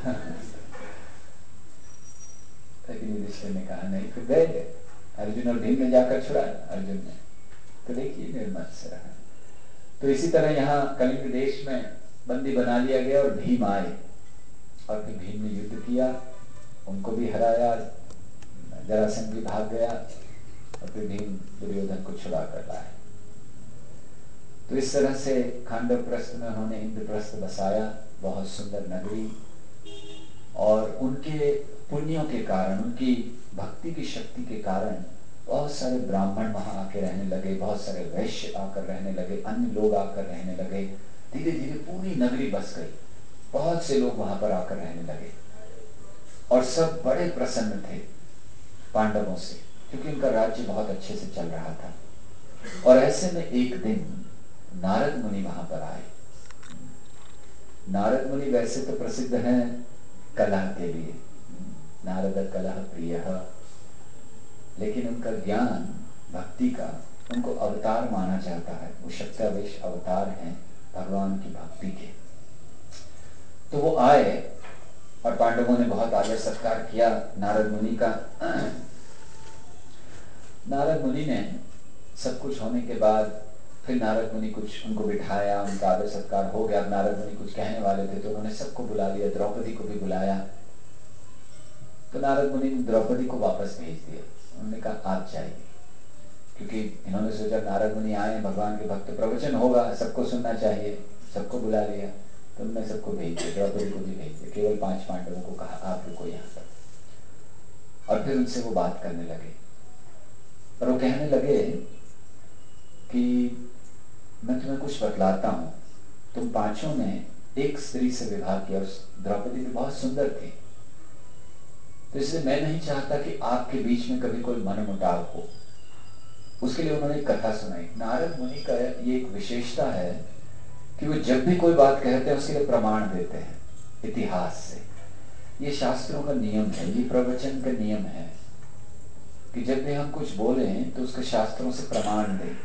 लेकिन युधिष्ठिर ने कहा नहीं, फिर गए अर्जुन और भीम ने जाकर छुड़ाया अर्जुन ने। तो देखिए निर्मत्सरा। तो इसी तरह यहाँ कलिंग देश में बंदी बना लिया गया और भीम आए और फिर भीम ने युद्ध किया, उनको भी हराया, जरासंध भी भाग गया और फिर भीम दुर्योधन को छुड़ा कर लाए। तो इस तरह से खांडव प्रस्थ में उन्होंने इंद्रप्रस्थ बसाया, बहुत सुंदर नगरी, और उनके पुण्यों के कारण, उनकी भक्ति की शक्ति के कारण बहुत सारे ब्राह्मण वहां आके रहने लगे, बहुत सारे वैश्य आकर रहने लगे, अन्य लोग आकर रहने लगे। धीरे धीरे पूरी नगरी बस गई, बहुत से लोग वहां पर आकर रहने लगे और सब बड़े प्रसन्न थे पांडवों से, क्योंकि उनका राज्य बहुत अच्छे से चल रहा था। और ऐसे में एक दिन नारद मुनि वहां पर आए। नारद मुनि वैसे तो प्रसिद्ध हैं कलह के लिए, नारद कलह प्रिय, लेकिन उनका ज्ञान भक्ति का उनको अवतार माना जाता है, वो शक्तावेश अवतार हैं भगवान की भक्ति के। तो वो आए और पांडवों ने बहुत आदर सत्कार किया नारद मुनि का। नारद मुनि ने सब कुछ होने के बाद फिर नारद मुनि कुछ उनको बिठाया, उनका आदर सत्कार हो गया। नारद मुनि कुछ कहने वाले थे तो उन्होंने सबको बुला लिया, द्रौपदी को भी बुलाया। तो नारद मुनि ने द्रौपदी को वापस भेज दिया। उन्होंने कहा आप जाइए, क्योंकि इन्होंने सोचा नारद मुनि आए, भगवान के भक्त, प्रवचन होगा, सबको सुनना चाहिए, सबको बुला लिया। तो उन्होंने सबको भेज दिया, द्रौपदी को भी भेज दिया। केवल पांच पांडवों को कहा आप रुको यहाँ पर। और फिर उनसे वो बात करने लगे और वो कहने लगे कि मैं तुम्हें कुछ बतलाता हूँ, तुम पांचों ने एक स्त्री से विवाह किया, द्रौपदी भी बहुत सुंदर थी, तो इसलिए मैं नहीं चाहता कि आपके बीच में कभी कोई मनमुटाव हो। उसके लिए उन्होंने एक कथा सुनाई। नारद मुनि का ये एक विशेषता है कि वो जब भी कोई बात कहते हैं उसके लिए प्रमाण देते हैं इतिहास से। ये शास्त्रों का नियम है, ये प्रवचन का नियम है कि जब भी हम कुछ बोलें तो उसके शास्त्रों से प्रमाण दें।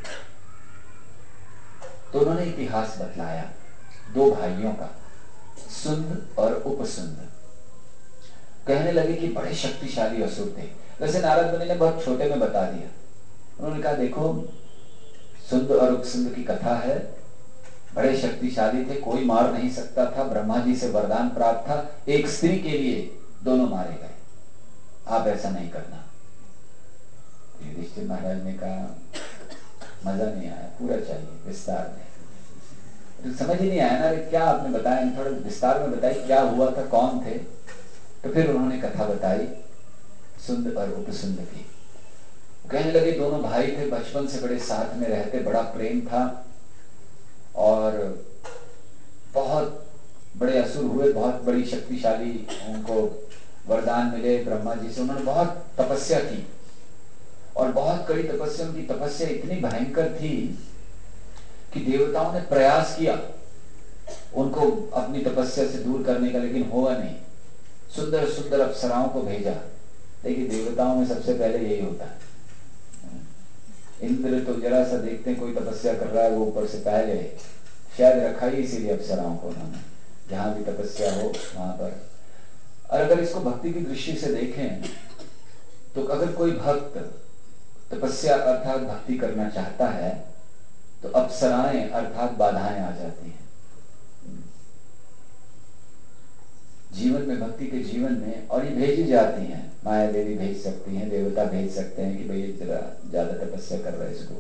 तो उन्होंने इतिहास बतलाया दो भाइयों का, सुंद और उपसुंद। कहने लगे कि बड़े शक्तिशाली असुर थे। वैसे नारद मुनि ने बहुत छोटे में बता दिया। उन्होंने कहा देखो, सुंद और उपसुंद की कथा है, बड़े शक्तिशाली थे, कोई मार नहीं सकता था, ब्रह्मा जी से वरदान प्राप्त था, एक स्त्री के लिए दोनों मारे गए, आप ऐसा नहीं करना। युधिष्ठिर महाराज ने कहा मजा नहीं आया, पूरा चाहिए विस्तार में। तो समझ ही नहीं आया ना, क्या आपने बताया, थोड़ा विस्तार में बताइए क्या हुआ था, कौन थे। तो फिर उन्होंने कथा बताई सुंद और उपसुंद की। कहने लगे दोनों भाई थे, बचपन से बड़े साथ में रहते, बड़ा प्रेम था और बहुत बड़े असुर हुए, बहुत बड़ी शक्तिशाली उनको वरदान मिले ब्रह्मा जी से। उन्होंने बहुत तपस्या की और बहुत कड़ी तपस्या, उनकी तपस्या इतनी भयंकर थी कि देवताओं ने प्रयास किया उनको अपनी तपस्या से दूर करने का, लेकिन हुआ नहीं। सुंदर सुंदर अप्सराओं को भेजा। देखिए देवताओं में सबसे पहले यही होता है। इंद्र तो जरा सा देखते हैं कोई तपस्या कर रहा है, वो ऊपर से पहले शायद रखा ही इसीलिए अप्सराओं को उन्होंने, जहां भी तपस्या हो वहां पर। और अगर इसको भक्ति की दृष्टि से देखें तो अगर कोई भक्त तपस्या अर्थात भक्ति करना चाहता है तो अप्सराएं अर्थात बाधाएं आ जाती हैं जीवन में, भक्ति के जीवन में, और ये भेजी जाती हैं। माया देवी भेज सकती हैं, देवता भेज सकते हैं कि भाई जरा ज्यादा तपस्या कर रहा है, इसको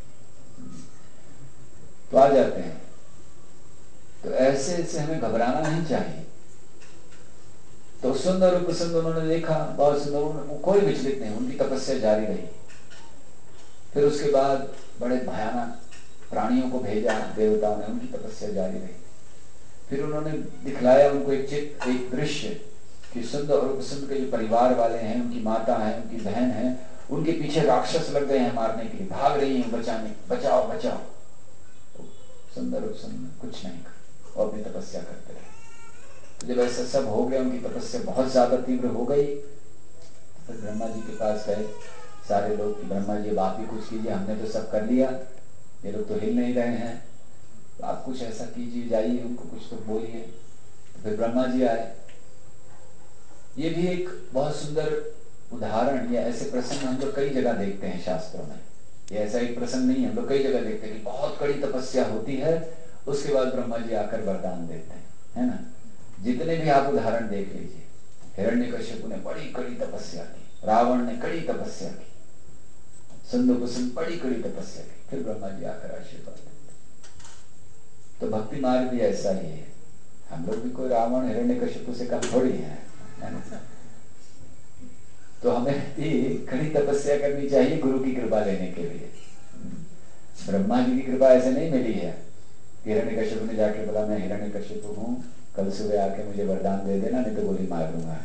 तो आ जाते हैं। तो ऐसे से हमें घबराना नहीं चाहिए। तो सुंदर उपसुंद उन्होंने देखा, बहुत सुंदर, कोई विचलित नहीं, उनकी तपस्या जारी रही। फिर उसके बाद बड़े भयानक प्राणियों को भेजा देवताओं ने, उनकी तपस्या जारी रही। फिर उन्होंने दिखलाया उनको एक चित्र, एक दृश्य कि सुंद और उपसुंद के जो परिवार वाले हैं, उनकी माता है, उनकी बहन है, उनके पीछे राक्षस लग गए हैं मारने के लिए, भाग रही हैं बचाने, बचाओ बचाओ। सुंदर उपसुंद कुछ नहीं कर, वो अपनी तपस्या करते रहे। तो जब ऐसा सब हो गया, उनकी तपस्या बहुत ज्यादा तीव्र हो गई, तो फिर ब्रह्मा जी के पास गए सारे लोग कि ब्रह्मा जी अब आप ही कुछ कीजिए, हमने तो सब कर लिया, ये लोग तो हिल नहीं रहे हैं, तो आप कुछ ऐसा कीजिए, जाइए उनको कुछ तो बोलिए। तो फिर ब्रह्मा जी आए। ये भी एक बहुत सुंदर उदाहरण या ऐसे प्रसंग हम लोग कई जगह देखते हैं शास्त्रों में। ये ऐसा एक प्रसंग नहीं है, हम लोग कई जगह देखते हैं कि बहुत कड़ी तपस्या होती है, उसके बाद ब्रह्मा जी आकर वरदान देते हैं, है ना। जितने भी आप उदाहरण देख लीजिए, हिरण्यकश्यप ने बड़ी कड़ी तपस्या की, रावण ने कड़ी तपस्या की, सुंदर बड़ी कड़ी तपस्या की, फिर ब्रह्मा जी आकर आशीर्वाद देते। तो भक्ति मार्ग भी ऐसा ही है। हम लोग भी कोई रावण हिरण्यकश्यप से कम थोड़ी है, तो हमें भी कड़ी तपस्या करनी चाहिए गुरु की कृपा लेने के लिए। ब्रह्मा जी की कृपा ऐसे नहीं मिली है। हिरण्यकश्यप ने जाके बोला मैं हिरण्यकश्यप हूँ, कल सुबह आके मुझे वरदान दे देना, नहीं तो गोली मार दूंगा।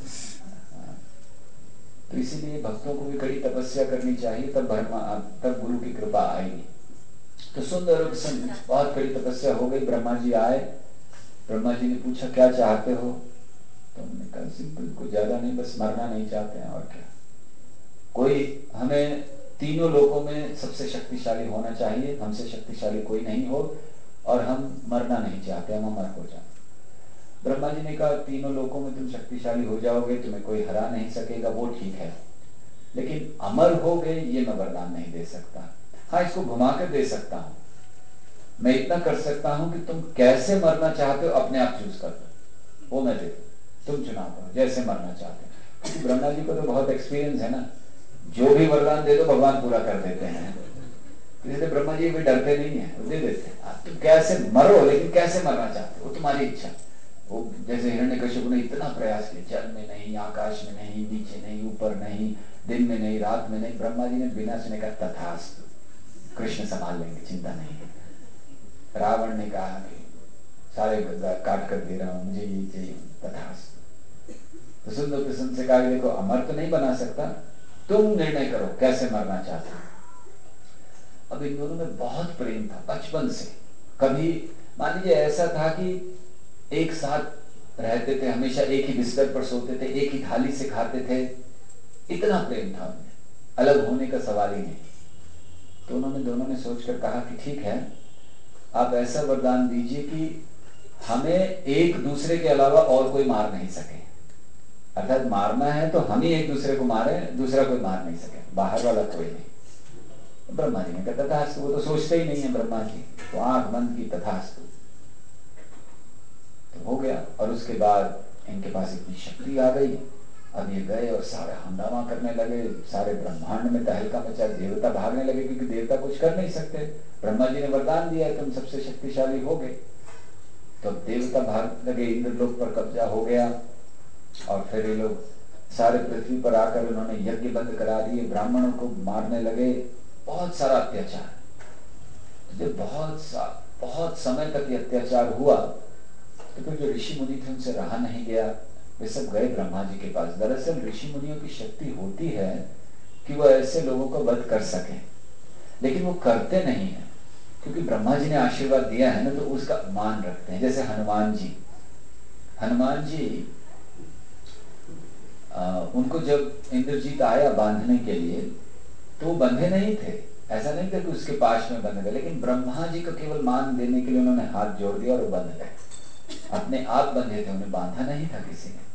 तो इसीलिए भक्तों को भी कड़ी तपस्या करनी चाहिए, तब ब्रह्मा तब गुरु की कृपा आएगी। तो सुंदर उपसुंद बहुत कड़ी तपस्या हो गई। ब्रह्मा जी आए, ब्रह्मा जी ने पूछा क्या चाहते हो, तो हमने कहा सिंपल, कुछ ज्यादा नहीं, बस मरना नहीं चाहते हैं, और क्या। कोई हमें तीनों लोकों में सबसे शक्तिशाली होना चाहिए, हमसे शक्तिशाली कोई नहीं हो, और हम मरना नहीं चाहते, हम अमर हो जाए। ब्रह्मा जी ने कहा तीनों लोकों में तुम शक्तिशाली हो जाओगे, तुम्हें कोई हरा नहीं सकेगा, वो ठीक है, लेकिन अमर हो गए ये मैं वरदान नहीं दे सकता। हाँ, इसको घुमा कर दे सकता हूं, मैं इतना कर सकता हूं कि तुम कैसे मरना चाहते हो अपने आप चूज कर दो, वो मैं दे दूं, तुम चुनाव करो जैसे मरना चाहते हो। क्योंकि ब्रह्मा जी को तो बहुत एक्सपीरियंस है ना, जो भी वरदान दे दो भगवान पूरा कर देते हैं, इसलिए ब्रह्मा जी भी डरते नहीं है, वो दे देते हैं। तुम कैसे मरो, लेकिन कैसे मरना चाहते हो वो तुम्हारी इच्छा। वो जैसे हिरण्यकश्यप ने इतना प्रयास किया, जल में नहीं, आकाश में नहीं, नीचे नहीं, ऊपर नहीं, दिन में नहीं, रात में नहीं, ब्रह्मा जी ने बिना सुने कहा तथास्तु, कृष्ण संभाल लेंगे, चिंता नहीं है। रावण ने कहा कि सारे काट कर दे रहा हूं, मुझे ये चाहिए, तथास्तु। तो सुंदर प्रसन्न से कहा देखो अमर तो नहीं बना सकता, तुम निर्णय करो कैसे मरना चाहते हो। अब इन दोनों में बहुत प्रेम था बचपन से। कभी मान लीजिए ऐसा था कि एक साथ रहते थे, हमेशा एक ही बिस्तर पर सोते थे, एक ही थाली से खाते थे, इतना प्रेम था उनमें, अलग होने का सवाल ही नहीं। तो उन्होंने दोनों ने सोचकर कहा कि ठीक है, आप ऐसा वरदान दीजिए कि हमें एक दूसरे के अलावा और कोई मार नहीं सके, अर्थात मारना है तो हम ही एक दूसरे को मारे, दूसरा कोई मार नहीं सके, बाहर वाला कोई नहीं। ब्रह्मा जी ने कहा तथास्तु, वो तो सोचते ही नहीं है ब्रह्मा जी, तो आंख बंद की तथास्तु, तो हो गया। और उसके बाद इनके पास इतनी शक्ति आ गई, अब ये गए और सारा हंगामा करने लगे, सारे ब्रह्मांड में तहलका मचा, देवता भागने लगे क्योंकि देवता कुछ कर नहीं सकते, ब्रह्मा जी ने वरदान दिया तुम सबसे शक्तिशाली हो गए। तो देवता भाग लगे, इंद्रलोक पर कब्जा हो गया, और फिर ये लोग सारे पृथ्वी पर आकर उन्होंने यज्ञ बंद करा दिए, ब्राह्मणों को मारने लगे, बहुत सारा अत्याचार। तो जब बहुत सा बहुत समय तक ये अत्याचार हुआ तो फिर जो ऋषि मुनि थे उनसे रहा नहीं गया, वे सब गए ब्रह्मा जी के पास। दरअसल ऋषि मुनियों की शक्ति होती है कि वो ऐसे लोगों को वध कर सके, लेकिन वो करते नहीं है, क्योंकि ब्रह्मा जी ने आशीर्वाद दिया है ना, तो उसका मान रखते हैं। जैसे हनुमान जी, हनुमान जी आ, उनको जब इंद्रजीत आया बांधने के लिए तो वो बंधे नहीं थे, ऐसा नहीं था कि उसके पास में बंध गए, लेकिन ब्रह्मा जी को केवल मान देने के लिए उन्होंने हाथ जोड़ दिया और वो बंध गए, अपने आप बंधे थे, उन्हें बांधा नहीं था किसी ने।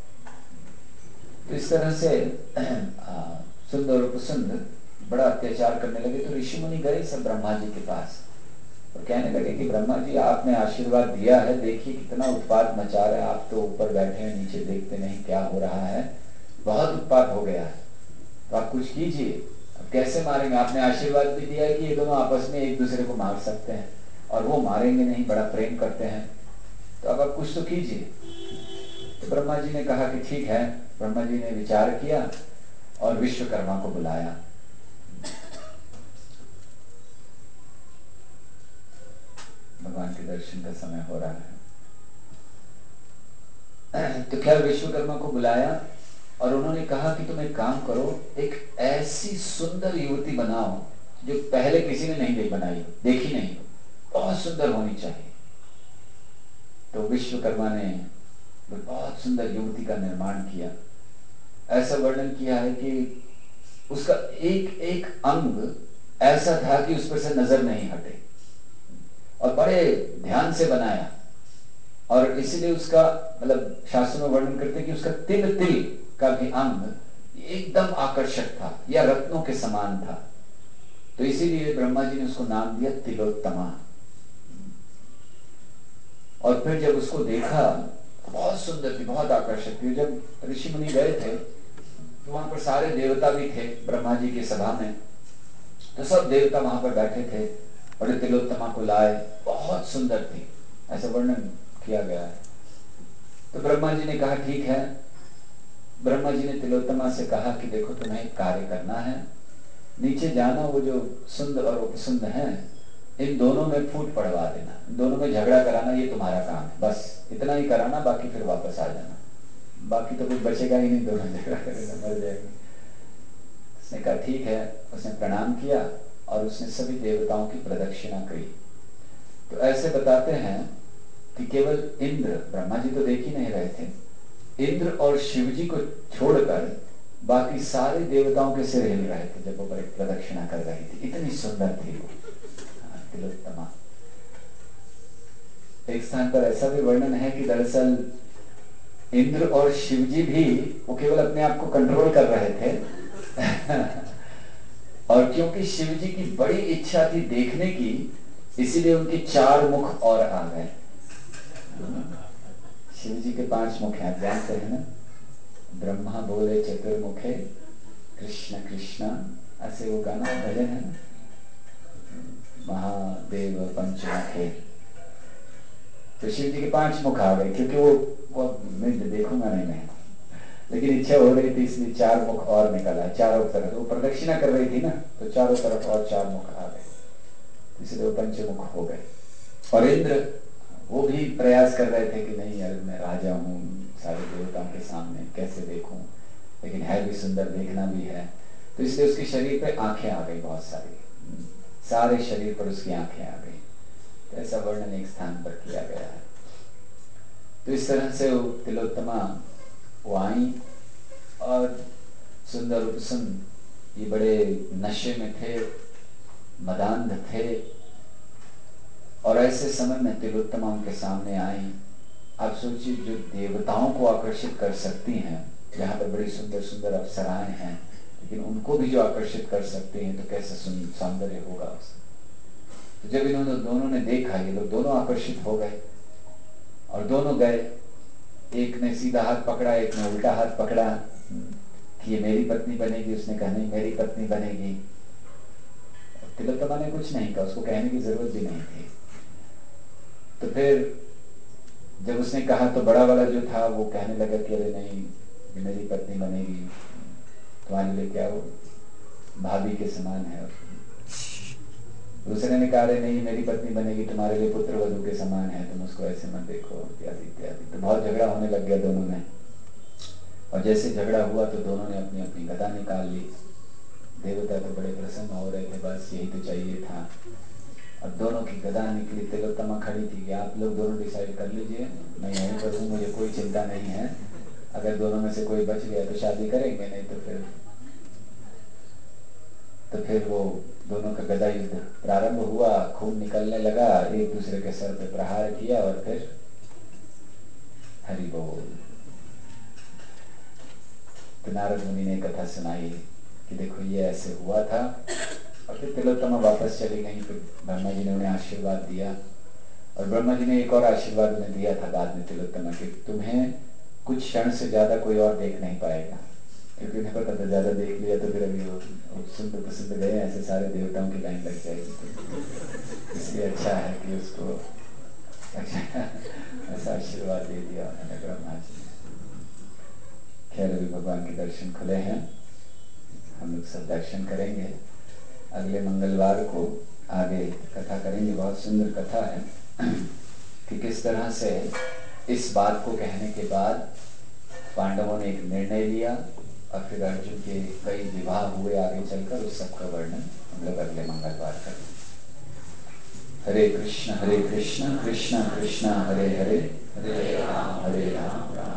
तो इस तरह से सुंदर और प्रसन्न बड़ा अत्याचार करने लगे। तो ऋषि मुनि गए सब ब्रह्मा जी के पास और कहने लगे कि ब्रह्मा जी आपने आशीर्वाद दिया है, देखिए कितना उत्पात मचा रहा है, आप तो ऊपर बैठे हैं, नीचे देखते नहीं क्या हो रहा है, बहुत उत्पात हो गया है, तो आप कुछ कीजिए। अब कैसे मारेंगे, आपने आशीर्वाद भी दिया है कि ये दोनों आपस में एक दूसरे को मार सकते हैं, और वो मारेंगे नहीं, बड़ा प्रेम करते हैं, तो अब आप कुछ तो कीजिए। तो ब्रह्मा जी ने कहा कि ठीक है। ब्रह्मा जी ने विचार किया और विश्वकर्मा को बुलाया। भगवान के दर्शन का समय हो रहा है। तो क्या विश्वकर्मा को बुलाया और उन्होंने कहा कि तुम एक काम करो, एक ऐसी सुंदर युवती बनाओ जो पहले किसी ने नहीं बनाई, देखी नहीं, बहुत सुंदर होनी चाहिए। तो विश्वकर्मा ने बहुत सुंदर युवती का निर्माण किया। ऐसा वर्णन किया है कि उसका एक एक अंग ऐसा था कि उस पर से नजर नहीं हटे, और बड़े ध्यान से बनाया, और इसलिए उसका मतलब शास्त्र में वर्णन करते हैं कि उसका तिल तिल का भी अंग एकदम आकर्षक था या रत्नों के समान था। तो इसीलिए ब्रह्मा जी ने उसको नाम दिया तिलोत्तमा। और फिर जब उसको देखा बहुत सुंदर थी, बहुत आकर्षक थी। जब ऋषि मुनि गए थे तो वहां पर सारे देवता भी थे ब्रह्मा जी की सभा में, तो सब देवता वहां पर बैठे थे और तिलोत्तमा को लाए, बहुत सुंदर थी, ऐसा वर्णन किया गया है। तो ब्रह्मा जी ने कहा ठीक है। ब्रह्मा जी ने तिलोत्तमा से कहा कि देखो तुम्हें एक कार्य करना है, नीचे जाना, वो जो सुंदर और उपसुंद है इन दोनों में फूट पड़वा देना, इन दोनों में झगड़ा कराना, ये तुम्हारा काम है, बस इतना ही कराना, बाकी फिर वापस आ जाना, बाकी तो कुछ बचेगा ही नहीं, दोनों झगड़ा करेंगे, मर जाएंगे। उसने कहा ठीक है। उसने प्रणाम किया और उसने सभी देवताओं की प्रदक्षिणा करी। तो ऐसे बताते हैं कि केवल इंद्र, ब्रह्मा जी तो देख ही नहीं रहे थे, इंद्र और शिव जी को छोड़कर बाकी सारे देवताओं के सिर हिल रहे थे जब वो प्रदक्षिणा कर रही थी, इतनी सुंदर थी वो तिलोत्तमा। एक स्थान पर ऐसा भी वर्णन है कि दरअसल इंद्र और शिवजी भी वो केवल अपने आप को कंट्रोल कर रहे थे और क्योंकि शिवजी की बड़ी इच्छा थी देखने की, इसीलिए उनके चार मुख और आ गए। शिवजी के पांच मुख हैं, जानते हैं ना, ब्रह्मा बोले चतुर्मुखे कृष्ण कृष्ण, ऐसे वो गाना भजन है ना, महादेव पंचमुखे। तो शिव जी के पांच मुख आ गए, क्योंकि वो वो मैं देखूंगा नहीं मैं, लेकिन इच्छा हो रही थी इसलिए चार मुख और निकला, चारों तरफ वो प्रदक्षिणा कर रही थी ना, तो चारों तरफ और चार मुख आ गए, इसलिए वो पंचमुख हो गए। और इंद्र वो भी प्रयास कर रहे थे कि नहीं यार मैं राजा हूँ, सारे देवताओं के सामने कैसे देखूं, लेकिन है भी सुंदर, देखना भी है, तो इसलिए उसके शरीर पे आंखें आ गई बहुत सारी, सारे शरीर पर उसकी आंखें आ गई। तो ऐसा वर्णन एक स्थान पर किया गया है। तो इस तरह से वो तिलोत्तमा वो आई और सुंदर उपसन, ये बड़े नशे में थे, मदांध थे, और ऐसे समय में तिलोत्तमा उनके सामने आई। आप सोचिए, जो देवताओं को आकर्षित कर सकती हैं, जहाँ पर बड़ी सुंदर सुंदर अप्सराएं हैं, लेकिन उनको भी जो आकर्षित कर सकते हैं, तो कैसा सौंदर्य होगा उसका। तो जब इन्होंने दोनों ने देखा, ये लोग दोनों आकर्षित हो गए और दोनों गए, एक ने सीधा हाथ पकड़ा, एक ने उल्टा हाथ पकड़ा कि ये मेरी पत्नी बनेगी, उसने कहा नहीं मेरी पत्नी बनेगी। तिलोत्तमा ने कुछ नहीं कहा, उसको कहने की जरूरत भी नहीं थी। तो फिर जब उसने कहा तो बड़ा वाला जो था वो कहने लगा कि अरे नहीं मेरी पत्नी बनेगी, तुम्हारे लिए क्या वो भाभी के समान है। दूसरे ने कहा अरे नहीं मेरी पत्नी बनेगी, तुम्हारे लिए पुत्र वधू के समान है, तुम उसको ऐसे मत देखो, इत्यादि इत्यादि। तो बहुत झगड़ा होने लग गया दोनों में, और जैसे झगड़ा हुआ तो दोनों ने अपनी अपनी गदा निकाल ली। देवता तो बड़े प्रसन्न हो रहे थे, बस यही तो चाहिए था। और दोनों की गदा निकली, तिलोत्तमा खड़ी थी कि आप लोग दोनों डिसाइड कर लीजिए, मैं यहीं पर हूँ, मुझे कोई चिंता नहीं है, अगर दोनों में से कोई बच गया तो शादी करेंगे, नहीं तो फिर तो फिर वो दोनों का गदा युद्ध प्रारंभ हुआ। खून निकलने लगा, एक दूसरे के सर पे प्रहार किया और फिर हरि बोल। तो नारद मुनि ने कथा सुनाई कि देखो ये ऐसे हुआ था, और फिर तिलोत्तमा वापस चली गई। फिर ब्रह्मा जी ने उन्हें आशीर्वाद दिया, और ब्रह्मा जी ने एक और आशीर्वाद उन्हें दिया था बाद में तिलोत्तमा कि तुम्हें कुछ क्षण से ज्यादा कोई और देख नहीं पाएगा, क्योंकि उन्हें पता था ज्यादा देख लिया तो फिर अभी वो सुंदर प्रसिद्ध गए, ऐसे सारे देवताओं की लाइन लग जाएगी। तो इसलिए अच्छा है कि उसको ऐसा आशीर्वाद दे दिया उन्होंने ब्रह्मा जी ने। खैर अभी भगवान के दर्शन खुले हैं, हम लोग सब दर्शन करेंगे। अगले मंगलवार को आगे कथा करेंगे, बहुत सुंदर कथा है कि किस तरह से इस बात को कहने के बाद पांडवों ने एक निर्णय लिया, और फिर अर्जुन के कई विवाह हुए आगे चलकर, उस सब का वर्णन हम लोग अगले मंगलवार करेंगे। हरे कृष्ण हरे कृष्ण कृष्ण कृष्ण हरे हरे, हरे राम हरे राम